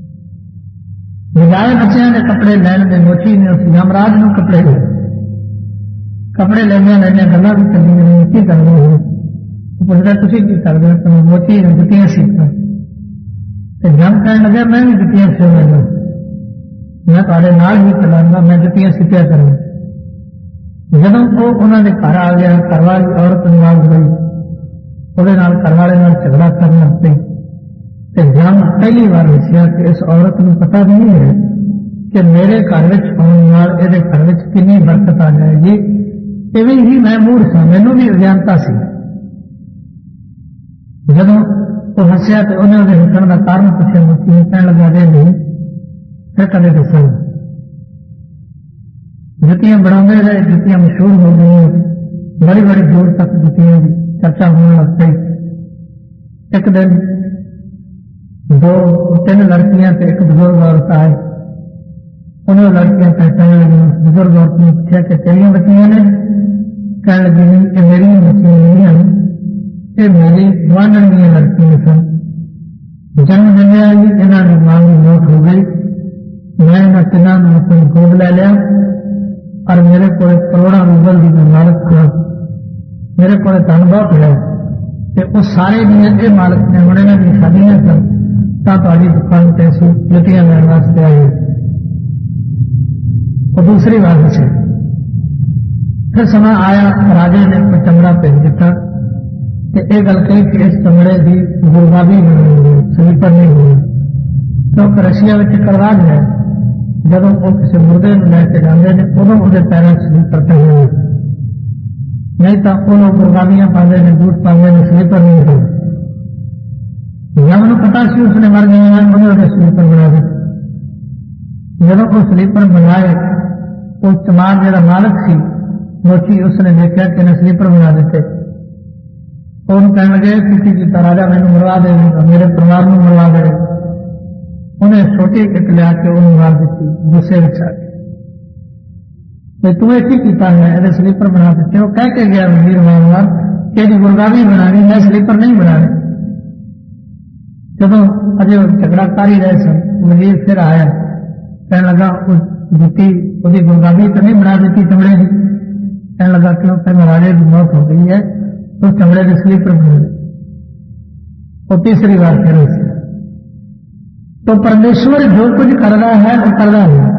बजाय बच्चों के कपड़े लैन में मोची ने उस यमराज को कपड़े ले कपड़े लेने लेने गल्लां भी चली रही की कर रहे हो। पुछदा तुसीं की करदे हो? तो मोची ने जुत्तियां सीखा ते जम कहने लगा मैं भी जुत्तियां सीवांगा, मैं तुहाडे नाल ही चलांगा, मैं जुत्तियां सीखिया करूंगा। जदों वो उन्होंने घर आ गया, घरवाली औरत नाल गई, ਉਹਦੇ ਨਾਲ ਘਰਵਾਲੇ ਨਾਲ ਝਗੜਾ ਕਰਨ ਲੱਗ ਪਈ ਤੇ ਜਮ ਪਹਿਲੀ ਵਾਰ ਦੱਸਿਆ ਕਿ ਇਸ ਔਰਤ ਨੂੰ ਪਤਾ ਨਹੀਂ ਹੈ ਕਿ ਮੇਰੇ ਘਰ ਵਿੱਚ ਆਉਣ ਨਾਲ ਇਹਦੇ ਘਰ ਵਿੱਚ ਕਿੰਨੀ ਬਰਕਤ ਆ ਜਾਏਗੀ। ਇਵੇਂ ਹੀ ਮੈਂ ਮੂਰਖ ਹਾਂ, ਮੈਨੂੰ ਵੀ ਅਗਿਆਨਤਾ ਸੀ। ਜਦੋਂ ਉਹ ਹੱਸਿਆ ਤੇ ਉਹਨੇ ਉਹਦੇ ਹੱਸਣ ਦਾ ਕਾਰਨ ਪੁੱਛਿਆ, ਮੁੱਕੀ ਕਹਿਣ ਲੱਗਾ ਦੇ ਨਹੀਂ ਫਿਰ ਕਦੇ ਦੱਸਾਂਗਾ। ਜੁੱਤੀਆਂ ਬਣਾਉਂਦੇ ਰਹੇ, ਜੁੱਤੀਆਂ ਮਸ਼ਹੂਰ ਹੋ ਗਈਆਂ, ਬੜੀ ਬੜੀ ਦੂਰ ਤੱਕ ਜੁੱਤੀਆਂ ਦੀ चर्चा होने लग गई। एक दिन 2-3 लड़कियां से एक बुजुर्ग औरत आए, उन्होंने लड़कियां पहचान लगी। बुजुर्ग औरत ने पूछा कि तेरिया बच्चियां ने? कहने लगी नहीं, ये मेरी बच्चियां नहीं हैं, ये मेरी गुआंढण दी लड़कियां सन। जन्म दिंदे ही इन्होंने मां की मौत हो गई। मैं इन्होंने तिना अपनी गोद ले लिया और मेरे को करोड़ों रूबल की मालक था, मेरे को धन बहुत है ते वो सारे भी मालिक ने हम इन्हों की शादियां सन ताड़ी दुकान से असं जुतियां लैन वास्ते आए। और दूसरी बात से फिर समय आया, राजे ने कोई चमड़ा भेज दिता कि यह गल कही कि इस चमड़े की गुरबाबी बनाई, स्लीपर नहीं हुई, क्योंकि रशिया में करवाज है जब वो किसी मुर्दे में लैके जाते हैं उदों वो पैरों स्लीपर पहने हुए, नहीं तो वो लोग गुरगामियां पाते हैं, बूट पाते हैं, स्लीपर नहीं होते। जब उन्हें पता सी उसने मर गया, उन्होंने स्लीपर बना दिए। जब वो स्लीपर बनाए उस चमार जो मालिक सी मोची, उसने देखा कि इन्हें स्लीपर बना देते। उन्होंने कहने लगे किसी की राजा मैंने मरवा देगा, मेरे परिवार में मरवा दे। उन्हें छोटी किट लिया के उन्हें मार दी गुस्से में आके तू की किया है, ये स्लीपर बना देते हो। कह के गया वजीर मामला कि गुरगामी बनानी, मैं स्लीपर नहीं बनाने। जब अजय झगड़ा कर ही रहे सन, वजीर फिर आया, कहने लगा उस जुत्ती उसकी गुरगामी तो नहीं बना देती चमड़े की? कहने लगा क्यों? कहने राजे की मौत हो गई है तो चमड़े के स्लीपर बन गए। और तीसरी बार फिर उसे तो परमेश्वर जो कुछ कर रहा है वो कर रहा है।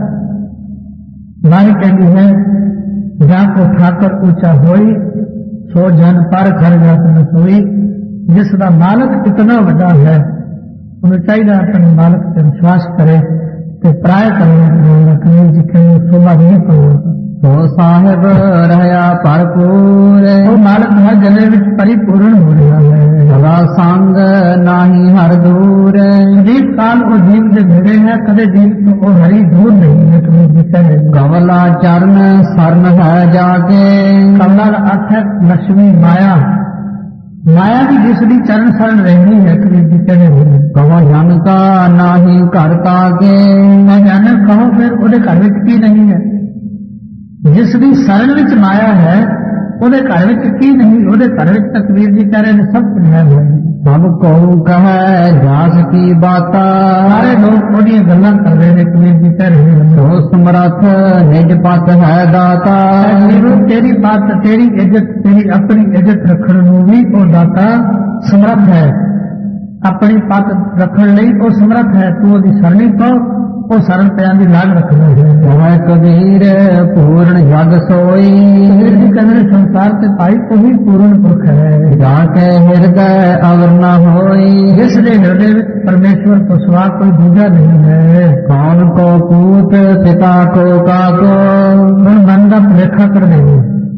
वाणी कहती है जाको ठाकर ऊंचा होई सो जन पर घर जात न सोई। जिसका मालक इतना बड़ा है उन्हें चाहिए अपने मालक पर विश्वास करे तो प्राय करने कहीं जी कहीं शोभा नहीं पड़ेगा। तो साहेब रहया भरपूर वो मालक हर गले में परिपूर्ण हो रहा है। सदा संग नाही हर दूर जीव काल वो जीव से भिड़े हैं कदे जीव तो वो हरी दूर नहीं है। तुम्हें दिखा है कमला चरण शरण है जाके। कमला का अर्थ है लक्ष्मी माया। माया की जिसकी चरण शरण रहनी है कबीर जी कहने बोले कहो जन का नाही घर का के। जान कहो फिर वो घर में की नहीं है। जिसकी शरण विच माया है ਉਹਦੇ ਘਰ ਵਿੱਚ ਕੀ ਨਹੀਂ। ਉਹਦੇ ਘਰ ਵਿੱਚ ਕਬੀਰ ਜੀ ਕਹਿ ਰਹੇ ਨੇ ਸਭ ਕੁਝ ਹੈ। ਸਭ ਕੋ ਕਹੈ ਜਾਸ ਕੀ ਬਾਤਾ। ਸਾਰੇ ਲੋਕ ਉਹਦੀਆਂ ਗੱਲਾਂ ਕਰ ਰਹੇ ਨੇ। ਕਬੀਰ ਜੀ ਕਹਿ ਰਹੇ ਨੇ ਸੋ ਸਮਰੱਥ ਨਿਜ ਪਤ ਹੈ ਦਾਤਾ। ਤੇਰੀ ਬਾਤ ਤੇਰੀ ਇੱਜ਼ਤ ਤੇਰੀ ਆਪਣੀ ਇੱਜ਼ਤ ਰੱਖਣ ਨੂੰ ਵੀ ਉਹ ਦਾਤਾ ਸਮਰੱਥ ਹੈ। ਆਪਣੀ ਪਤ ਰੱਖਣ ਲਈ ਉਹ ਸਮਰੱਥ ਹੈ। ਤੂੰ ਉਹਦੀ ਸਰਣੀ ਪਾਓ ਉਹ ਸਰਣ ਪਿਆਂ ਦੀ ਲਾਗ ਰੱਖਣਾ ਹੈ। ਕਬੀਰ ਪੂਰਨ ਜਗ ਸੋਈ। ਕਬੀਰ ਜੀ ਕਹਿੰਦੇ ਸੰਸਾਰ ਤੇ ਭਾਈ ਉਹੀ ਪੂਰਨ ਪੁਰਖ ਹੈ। ਜਾ ਕੇ ਹਿਰਦੈ ਅਵਰ ਨ ਹੋਈ। ਜਿਸ ਦੇ ਹਿਰਦੇ ਵਿੱਚ ਪਰਮੇਸ਼ਵਰ ਤੋਂ ਸਿਵਾ ਕੋਈ ਦੂਜਾ ਨਹੀਂ ਹੈ। ਕੌਣ ਕੋ ਪੂਤ ਪਿਤਾ ਕੋ ਕਾਕੋ। ਹੁਣ ਮਨ ਦਾ ਭੁਲੇਖਾ ਕਰ ਦੇਵੇ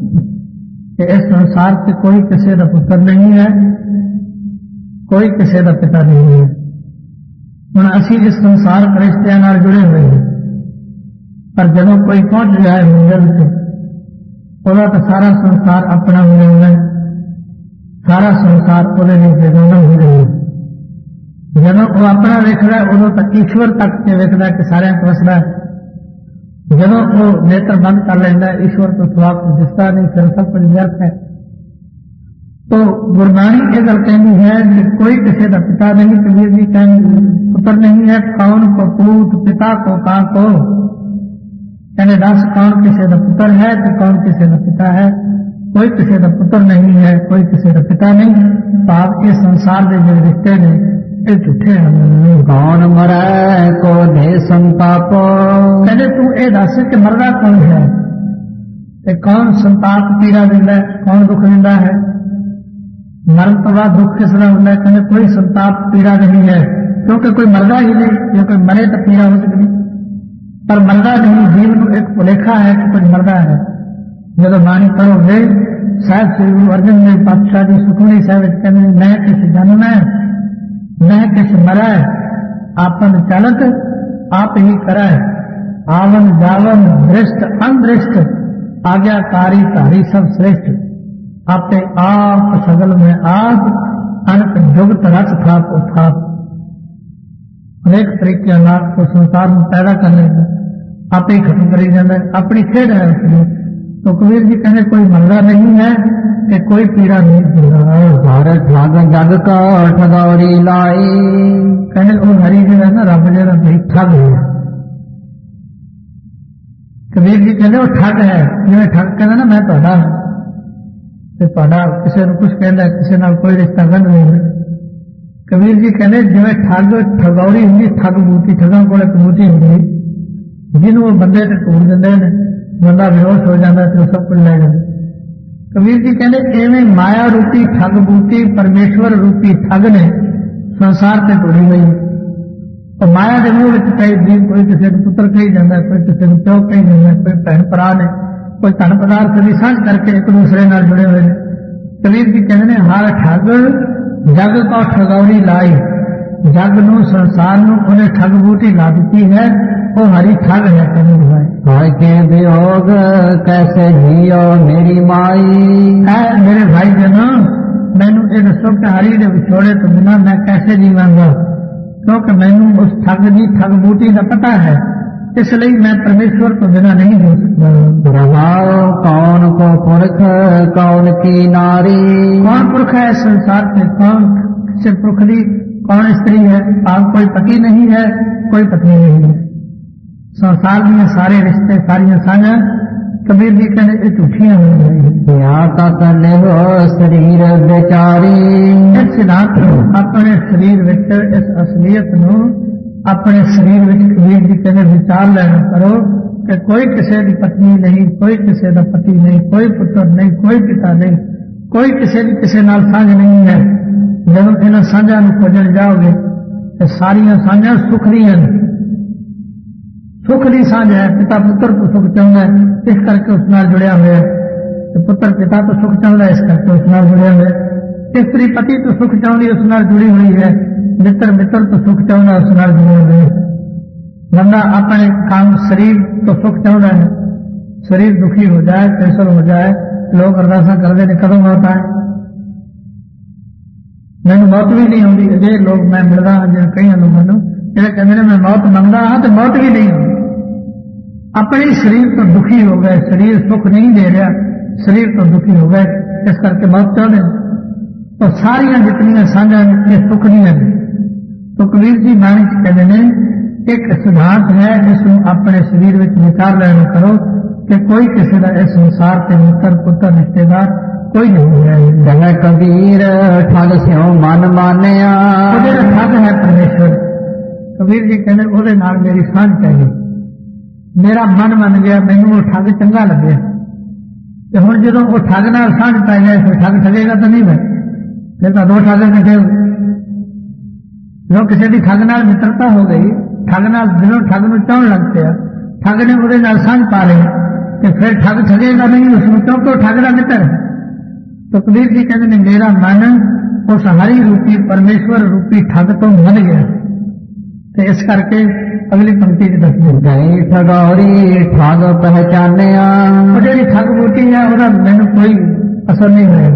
ਕਿ ਇਸ ਸੰਸਾਰ ਤੇ ਕੋਈ ਕਿਸੇ ਦਾ ਪੁੱਤਰ ਨਹੀਂ ਹੈ ਕੋਈ ਕਿਸੇ ਦਾ ਪਿਤਾ ਨਹੀਂ ਹੈ। ਹੁਣ ਅਸੀਂ ਇਸ ਸੰਸਾਰ ਰਿਸ਼ਤਿਆਂ ਨਾਲ ਜੁੜੇ ਹੋਏ ਹਾਂ ਪਰ ਜਦੋਂ ਕੋਈ ਪਹੁੰਚ ਜਾਏ ਮੰਜ਼ਿਲ ਤੇ ਉਹਦਾ ਤਾਂ ਸਾਰਾ ਸੰਸਾਰ ਆਪਣਾ ਹੋ ਜਾਂਦਾ ਹੈ। ਸਾਰਾ ਸੰਸਾਰ ਉਹਦੇ ਲਈ ਬੇਗਾਨਾ ਹੋ ਜਾਂਦਾ। ਜਦੋਂ ਉਹ ਆਪਣਾ ਵੇਖਦਾ ਉਦੋਂ ਤੱਕ ਈਸ਼ਵਰ ਤੱਕ ਤੇ ਵੇਖਦਾ ਕਿ ਸਾਰਿਆਂ ਤੋਂ ਵਸਦਾ। ਜਦੋਂ ਉਹ ਨੇਤਰ ਬੰਦ ਕਰ ਲੈਂਦਾ ਈਸ਼ਵਰ ਤੋਂ ਸਿਵਾ ਕੁਝ ਦਿਸਦਾ ਨਹੀਂ ਫਿਰ ਸਭ ਕੁਝ ਵਿਅਰਥ ਹੈ। तो गुरबाणी ये गल कहती है कि कोई किसी का पिता नहीं। कबीर जी कहते पुत्र नहीं है। कौन को पूत पिता को का को कहने दस कौन किसी का पुत्र है तो कौन किसी का पिता है। कोई किसी का पुत्र नहीं है कोई किसी का पिता नहीं। भाव के संसार के जो रिश्ते ने ये झूठे हैं। कौन मरै को दे संतापो। कहते तू ये दस कि मरदा कौन है कौन संताप पीड़ा दिंदा कौन दुख दिंदा है। मरण तो बाद दुख किस तरह होता है। कहते कोई संताप पीड़ा नहीं है क्योंकि कोई मरदा ही नहीं। क्योंकि मरे तो पीड़ा हो सकती पर मरदा नहीं। जीव को एक भुलेखा है कि कुछ मरदा है। जो बाणी पढ़ोगे साहब श्री गुरु अर्जन देव पातशाह जी सुखमनी साहब कहते मैं किस जन्म है मैं किस मरै आपन चालक आप ही करै। आवन जावन दृष्ट अनदृष्ट आज्ञाकारी धारी सब श्रेष्ठ। आपे आप सगल में आप अनक जुगत रच थाप उठाप। अनेक तरीके को संसार में पैदा कर लेगा आप ही खत्म करी जाता है। अपनी खेड है उसमें। तो कबीर जी कहने कोई मरदा नहीं है कि कोई पीड़ा नहीं होगा। भारत भाग जग का ठगौरी लाई। कहने वो हरी जो है ना रब जरा भाई ठग है। कबीर जी कहते वो ठग है। जिवें ठग कहना ना मैं तुहाडा ਤੇ ਤੁਹਾਡਾ ਕਿਸੇ ਨੂੰ ਕੁਝ ਕਹਿੰਦਾ ਕਿਸੇ ਨਾਲ ਕੋਈ ਰਿਸ਼ਤਾ ਗੰਢ ਨਹੀਂ। ਕਬੀਰ ਜੀ ਕਹਿੰਦੇ ਜਿਵੇਂ ਠੱਗ ਠਗੌਰੀ ਹੁੰਦੀ ਠੱਗ ਬੂਟੀ ਠੱਗਾਂ ਕੋਲ ਇੱਕ ਬੂਟੀ ਹੁੰਦੀ ਜਿਹਨੂੰ ਉਹ ਬੰਦੇ ਤੇ ਟੂਰ ਦਿੰਦੇ ਨੇ ਬੰਦਾ ਬੇਹੋਸ਼ ਹੋ ਜਾਂਦਾ ਤੇ ਸਭ ਕੁਝ ਲੈ ਜਾਂਦਾ। ਕਬੀਰ ਜੀ ਕਹਿੰਦੇ ਐਵੇਂ ਮਾਇਆ ਰੂਪੀ ਠੱਗ ਬੂਟੀ ਪਰਮੇਸ਼ਵਰ ਰੂਪੀ ਠੱਗ ਨੇ ਸੰਸਾਰ ਤੇ ਟੁਰੀ ਹੋਈ। ਉਹ ਮਾਇਆ ਦੇ ਮੂੰਹ ਵਿੱਚ ਕਈ ਜੀਵ ਕੋਈ ਕਿਸੇ ਨੂੰ ਪੁੱਤਰ ਕਹੀ ਜਾਂਦਾ ਕੋਈ ਕਿਸੇ ਨੂੰ ਪਿਓ ਕਹੀ ਜਾਂਦਾ ਕੋਈ ਭੈਣ ਭਰਾ ਨੇ कोई धन पदार्थ की साझ करके एक दूसरे नाल जुड़े हुए। कबीर जी कहते हैं हर ठग जग को ठगौरी लाई। जग नू संसार नू उन्हें ठग बूटी ला दी है वो हरी ठग है। भाई के वियोग कैसे जियो मेरी माई। है मेरे भाई जनो मैनू ये दसो कि हरी के विछोड़े तो बिना मैं कैसे जीवांगा क्योंकि मैनू उस ठग की ठग बूटी का पता है इसलिए मैं परमेश्वर को बिना नहीं हो सकता। प्रभाव कौन को पुरख कौन की नारी। कौन पुरख है संसार में कौन किसी पुरख की कौन स्त्री है। आप कोई पति नहीं है कोई पत्नी नहीं है। संसार में सारे रिश्ते सारिया साझा कबीर जी कहने ये झूठियां हो गई। या तत लिहो शरीर विचारी। इस सिद्धांत अपने शरीर विच इस असलियत नूं अपने शरीर विच कबीर जी कहने विचार लेना करो कि कोई किसी की पत्नी नहीं, कोई किसी का पति नहीं, कोई पुत्र नहीं, कोई पिता नहीं, कोई किसी की किसी नाल सांझ नहीं है। जब इन्हां सांझां नूं खोजण जाओगे तो सारियां सांझां सुख दीआं ने। सुख की सांझ है, पिता पुत्र तो सुख चाहता है इस करके उस नाल जुड़िया हुआ है, पुत्र पिता तो सुख चाहता है इस करके उस नाल जुड़िया हुआ है। स्त्री पति तो सुख चाहती उस नाल जुड़ी हुई है, मित्र मित्र तो सुख चाहता उस नाल जुड़े हुए है। बंदा अपने काम शरीर तो सुख चाहता है, शरीर दुखी हो जाए, कैंसर हो जाए, लोग अरदासा करते हैं कदों मौत आए, मैनू मौत भी नहीं आती। अजे लोग मैं मिलता हाँ जिन्हें कई लोगों को जो कहते हैं मैं मौत मंगता हाँ तो मौत भी नहीं आती। अपने शरीर तो दुखी हो गए, शरीर सुख नहीं दे रहा, शरीर तो दुखी हो गए, इस करके मौत चाहते हैं। तो सारिया जितनियां सांझा ये सुख नहीं है। तो कबीर जी बाणी कहते हैं एक सिद्धांत है, इसमें अपने शरीर में विचार लेना करो कि कोई किसी का इस संसार के मित्र पुत्र रिश्तेदार कोई नहीं है। जह कबीर ठग स्यों मन मानिया। ठग है परमेश्वर। कबीर जी कहते ਉਹਦੇ ਨਾਲ मेरी सांझ पै गई, मेरा मन मन गया, मैनू वो ठग चंगा लगे। तो हुण जदों वो ठग नाल सांझ पै जाए फिर ठग ठगेगा तो नहीं भाई, फिर तो दो ठग इकट्ठे हो गए। जो किसी की ठग नाल मित्रता हो गई, ठग नाल दिलों ठग नूं चाहण लग पिया, ठग ने ਉਹਦੇ ਨਾਲ सांझ पा ਲਈ तो फिर ठग ठगेगा नहीं उसनूं, क्योंकि वो ठग का मित्र है। तो कबीर जी कहते हैं मेरा मन उस हरि रूपी परमेश्वर रूपी ठग तो मन गया। तो इस करके अगली पंक्ति च दसदे गई ठगौरी ठग पहचानिया। जी ठग बूटी है वह मैनू कोई असर नहीं होया,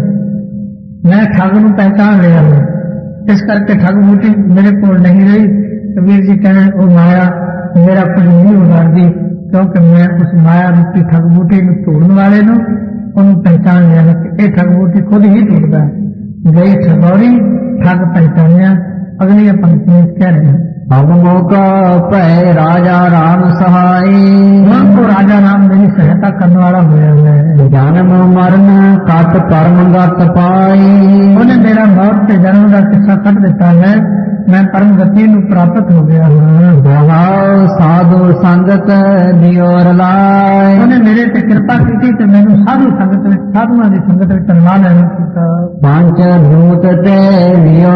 मैं ठग नूं पहचान लिया है, इस करके ठग बूटी मेरे को नहीं रही। कबीर जी कहने वो माया मेरा कुछ नहीं बिगाड़ती, क्योंकि मैं उस माया रूपी ठग बूटी नूं तोड़न वाले नूं उन्होंने पहचान लिया है कि यह ठग बूटी खुद ही टूटता है। गई ठगौरी ठग पहचानिया। अगली पंक्तियां कह रहे हैं अब मौका पै राजा राम सहाई। तो राजा राम मेरी सहायता करने वाला होया है। जन्म मरण कट परम गत पाई। उन्हें मेरा मौत के जन्म का किस्सा कट देता है, मैं परम गति नूं प्राप्त हो गया हूँ। बहाव साधु संगत दियोर लाए। उन्हें मेरे ते कृपा की तो मैनू साधु संगत साधुओं की संगत में करवा लेना किया। पंच दूत ते लियो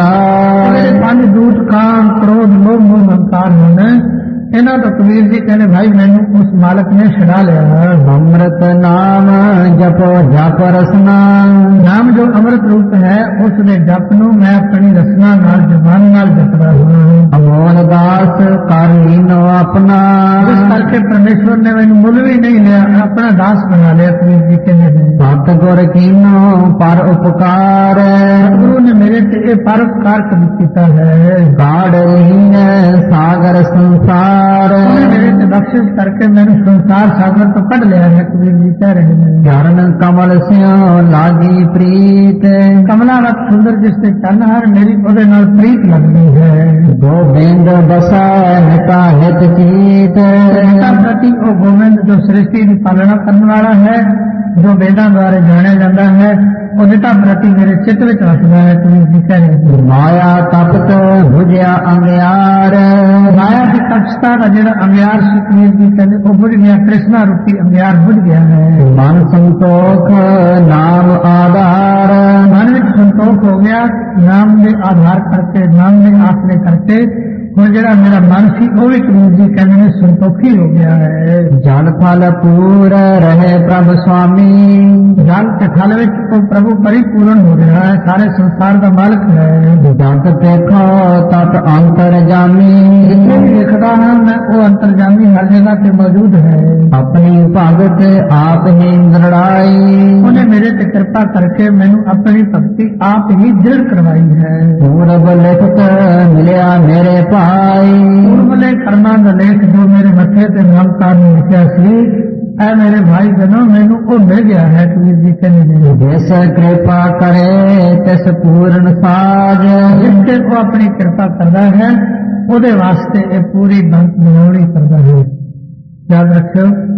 छड़ाए। पंच दूत काम क्रोध लोभ मोह अहंकार होने इन्हों तो कबीर जी कहने भाई मैनू उस मालक ने छड़ा लिया। अमृत नाम जपो जप रसना। नाम जो अमृत रूप है उसने जप नू मैं अपनी रसना नाल जुबान नाल जपदा हूं। अमोल दास कर लीनो अपना। इस करके परमेश्वर ने मैनू मुल भी नहीं लिया, अपना दास बना लिया। कबीर जी कहने सतगुर कीनो पर उपकार। सतगुरु ने मेरे से पर उपकार किया है। गाढ़ लीन सागर संसार। मेरे से बख्शिश करके मैंने संसार सागर तो कट लिया है। कबीर जी कह रहे हैं चरण कमल से लागी प्रीत। कमलावत सुंदर जिससे चरण हर मेरी ओदे नाल प्रीत लगती है। गोविंद बसा हिता हित चीत। प्रति वो गोविंद जो सृष्टि की पालना करने वाला है, जो वेदां द्वारा जाना जाता है, उदिता प्रति मेरे चित्त में वसदा है। कबीर जी कह रहे हैं माया तपत भुजया अंग्यार। माया की कक्षता का जो अंग्यार से कबीर जी कहते वो बुझ गया, कृष्णा रूपी अंग्यार बुझ गया है। मन संतोख नाम आधार। मन में संतोख हो गया नाम में आधार करके, नाम में आश्रय करके, और जरा मेरा मन सी वो भी कबीर जी कहने संतोखी हो गया है। जल फल पूर रहे प्रभु स्वामी। जल के फल में तो प्रभु परिपूर्ण हो रहा है, सारे संसार का मालिक है। जग देखो तत अंतर जामी। जितने भी देखता है मैं वो अंतर्जामी हर जगह पे मौजूद है। अपनी भगत आप ही दृढ़ाई। उन्हें मेरे पे कृपा करके मैंने अपनी भक्ति आप ही दृढ़ करवाई है। पूर्व लिखत मिलिया मेरे पाई। पूर्व कर्मा का लेख जो मेरे मथे से नामकार ने लिखा सी, ऐ मेरे भाई जनों मैनू वो मिल गया है। कबीर जी कहने जिस कृपा करे तिस पूर्ण साज। जिससे वो अपनी कृपा करता है ਉਹਦੇ वास्ते ये पूरी बनौनी करता है। याद रखो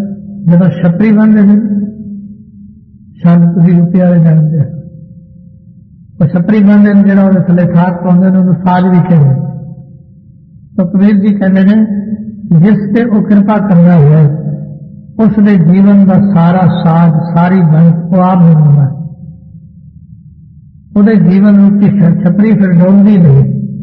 जब छपरी बनते हैं छंद तुम यूपी वाले जानते हो, वो छपरी बनते हैं जो थले थाक पाते हैं उन्होंने साज भी कहते। तो कबीर जी कहते हैं जिस पे वो कृपा करना है उसने जीवन का सारा साज सारी बंद वो आप बनना, वो जीवन की छपरी फिर डोलती नहीं।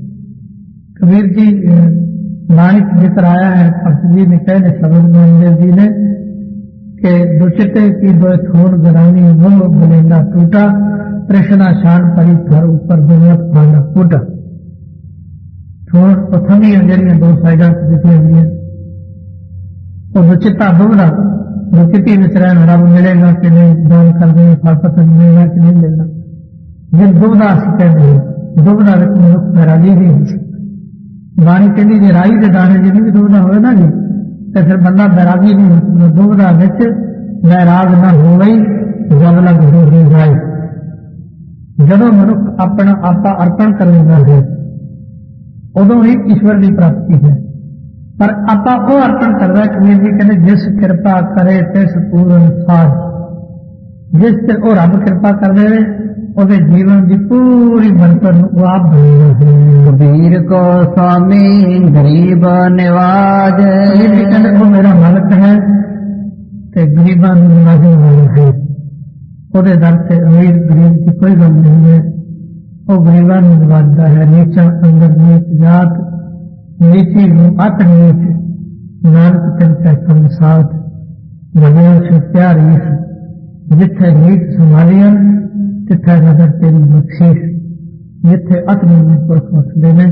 कबीर जी माणिक जिक्र आया है, भक्त जी ने कहे शब्द गोविंद जी ने कि दुचिते की दो थोड़ गरानी वो बलेंदा टूटा, कृष्णा शान परी थर ऊपर दुनिया भांडा फूटा। थोड़ पथनी जड़ियां दो साइडा दिखी हुई, वो दुचिता दुबला दुचिती विच रहना रब मिलेगा कि नहीं, दान कर देंगे फल पतन मिलेगा कि नहीं मिलना। जिन दुबदा अस कहते हैं दुबदा विच मनुख बैरागी नहीं हो सकता। बाणी कहती जे राई के दाने जी भी दुबदा हो ना जी तो फिर बंदा बैरागी नहीं हो सकता। दुबदा विच बैराग न हो गई जब लग हो जाए। जदों मनुख अपना आपा अर्पण करना है उदों ही ईश्वर की प्राप्ति है। पर आपा वो अर्पण करता, कबीर जी कहते जिस कृपा करे तिस पूर्ण साज, जिस ते वो रब कृपा कर दे ਉਹਦੇ जीवन की पूरी बरतन वो आप बनेगा है। कबीर को स्वामी गरीब निवाज, कबीर जी कहते वो मेरा मालिक है ते गरीबां नूं नवाजण वाला है। ਉਹਦੇ दर से अमीर गरीब की कोई गल नहीं है, वो गरीबां नूं नवाजदा है। नीचा अंदर नीच जात नीची नूं अत नीच, नानक तिन ते संसार वडिया से प्यार ईस। जिथे नीच संभालियन तिथे नजर तेरी बख्शिश, जिथे अत नीच पुरख वसदे ने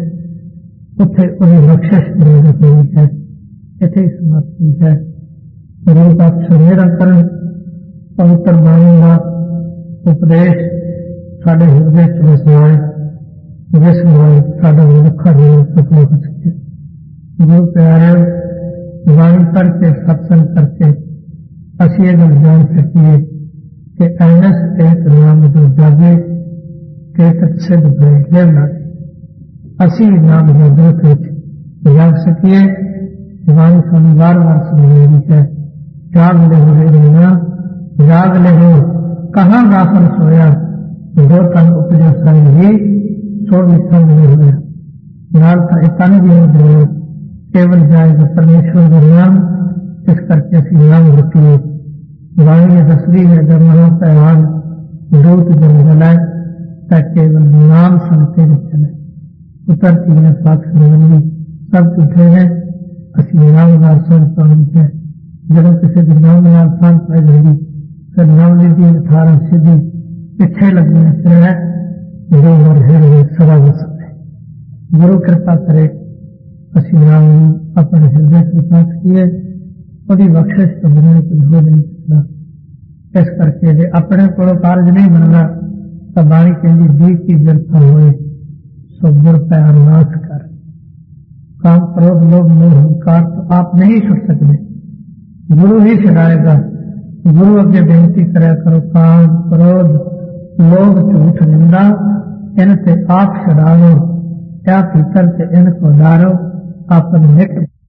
उथे उहदी बख्शिश नजर तेरी है। इथे समाप्ति है। गुरु का सुनेरा करन पवित्र बाणी का उपदेश साडे हृदय च वसाए, जिस नाल साडा मनुखा जीवन सफल हो सके। गुरु प्यारे बाणी पढ़ के सत्संग करके असी ये गल जान सकिए कि एनस एक नाम जो जागे केतक सिद्ध भय लेना, असी नाम जागृत जाग सकिए। बाणी सानू बार बार सुनाई है, जाग ले हो रे जाग ले हो कहाँ गाफल सोया, जो तन उपजा संग ही सो निसंग नहीं होया। नाल का तन भी हो जाए केवल जाएगा परमेश्वर का नाम, इस करके असी नाम रखिए। वाणी ने दसरी है जब महापैवान दूत जन जलाए तक केवल नाम सुनते न चले। उतरती ने साक्ष मंदी सब झूठे ने, असी नाम नाल सुन पानी है। जब किसी भी नाम नाल सुन पाई जाती फिर नाम लीजिए 18 सीधी पिछे लगने से है जो मर है सदा वसत है। गुरु कृपा करे असी नाम अपने हृदय से पास किए, ਉਹਦੀ बख्शिश तो बिना कुछ हो नहीं सकता। इस करके जे अपने को कार्य नहीं बनना तो बाणी कहती जी की बिरथा होए सो गुर पे अरदास कर। काम क्रोध लोभ मोह अहंकार तो आप नहीं छुट सकते, गुरु ही छुड़ाएगा। गुरु अगे बेनती करे करो काम क्रोध लोभ झूठ निंदा इनसे आप छुड़ाओ, क्या भीतर से इनको डारो अपन निकट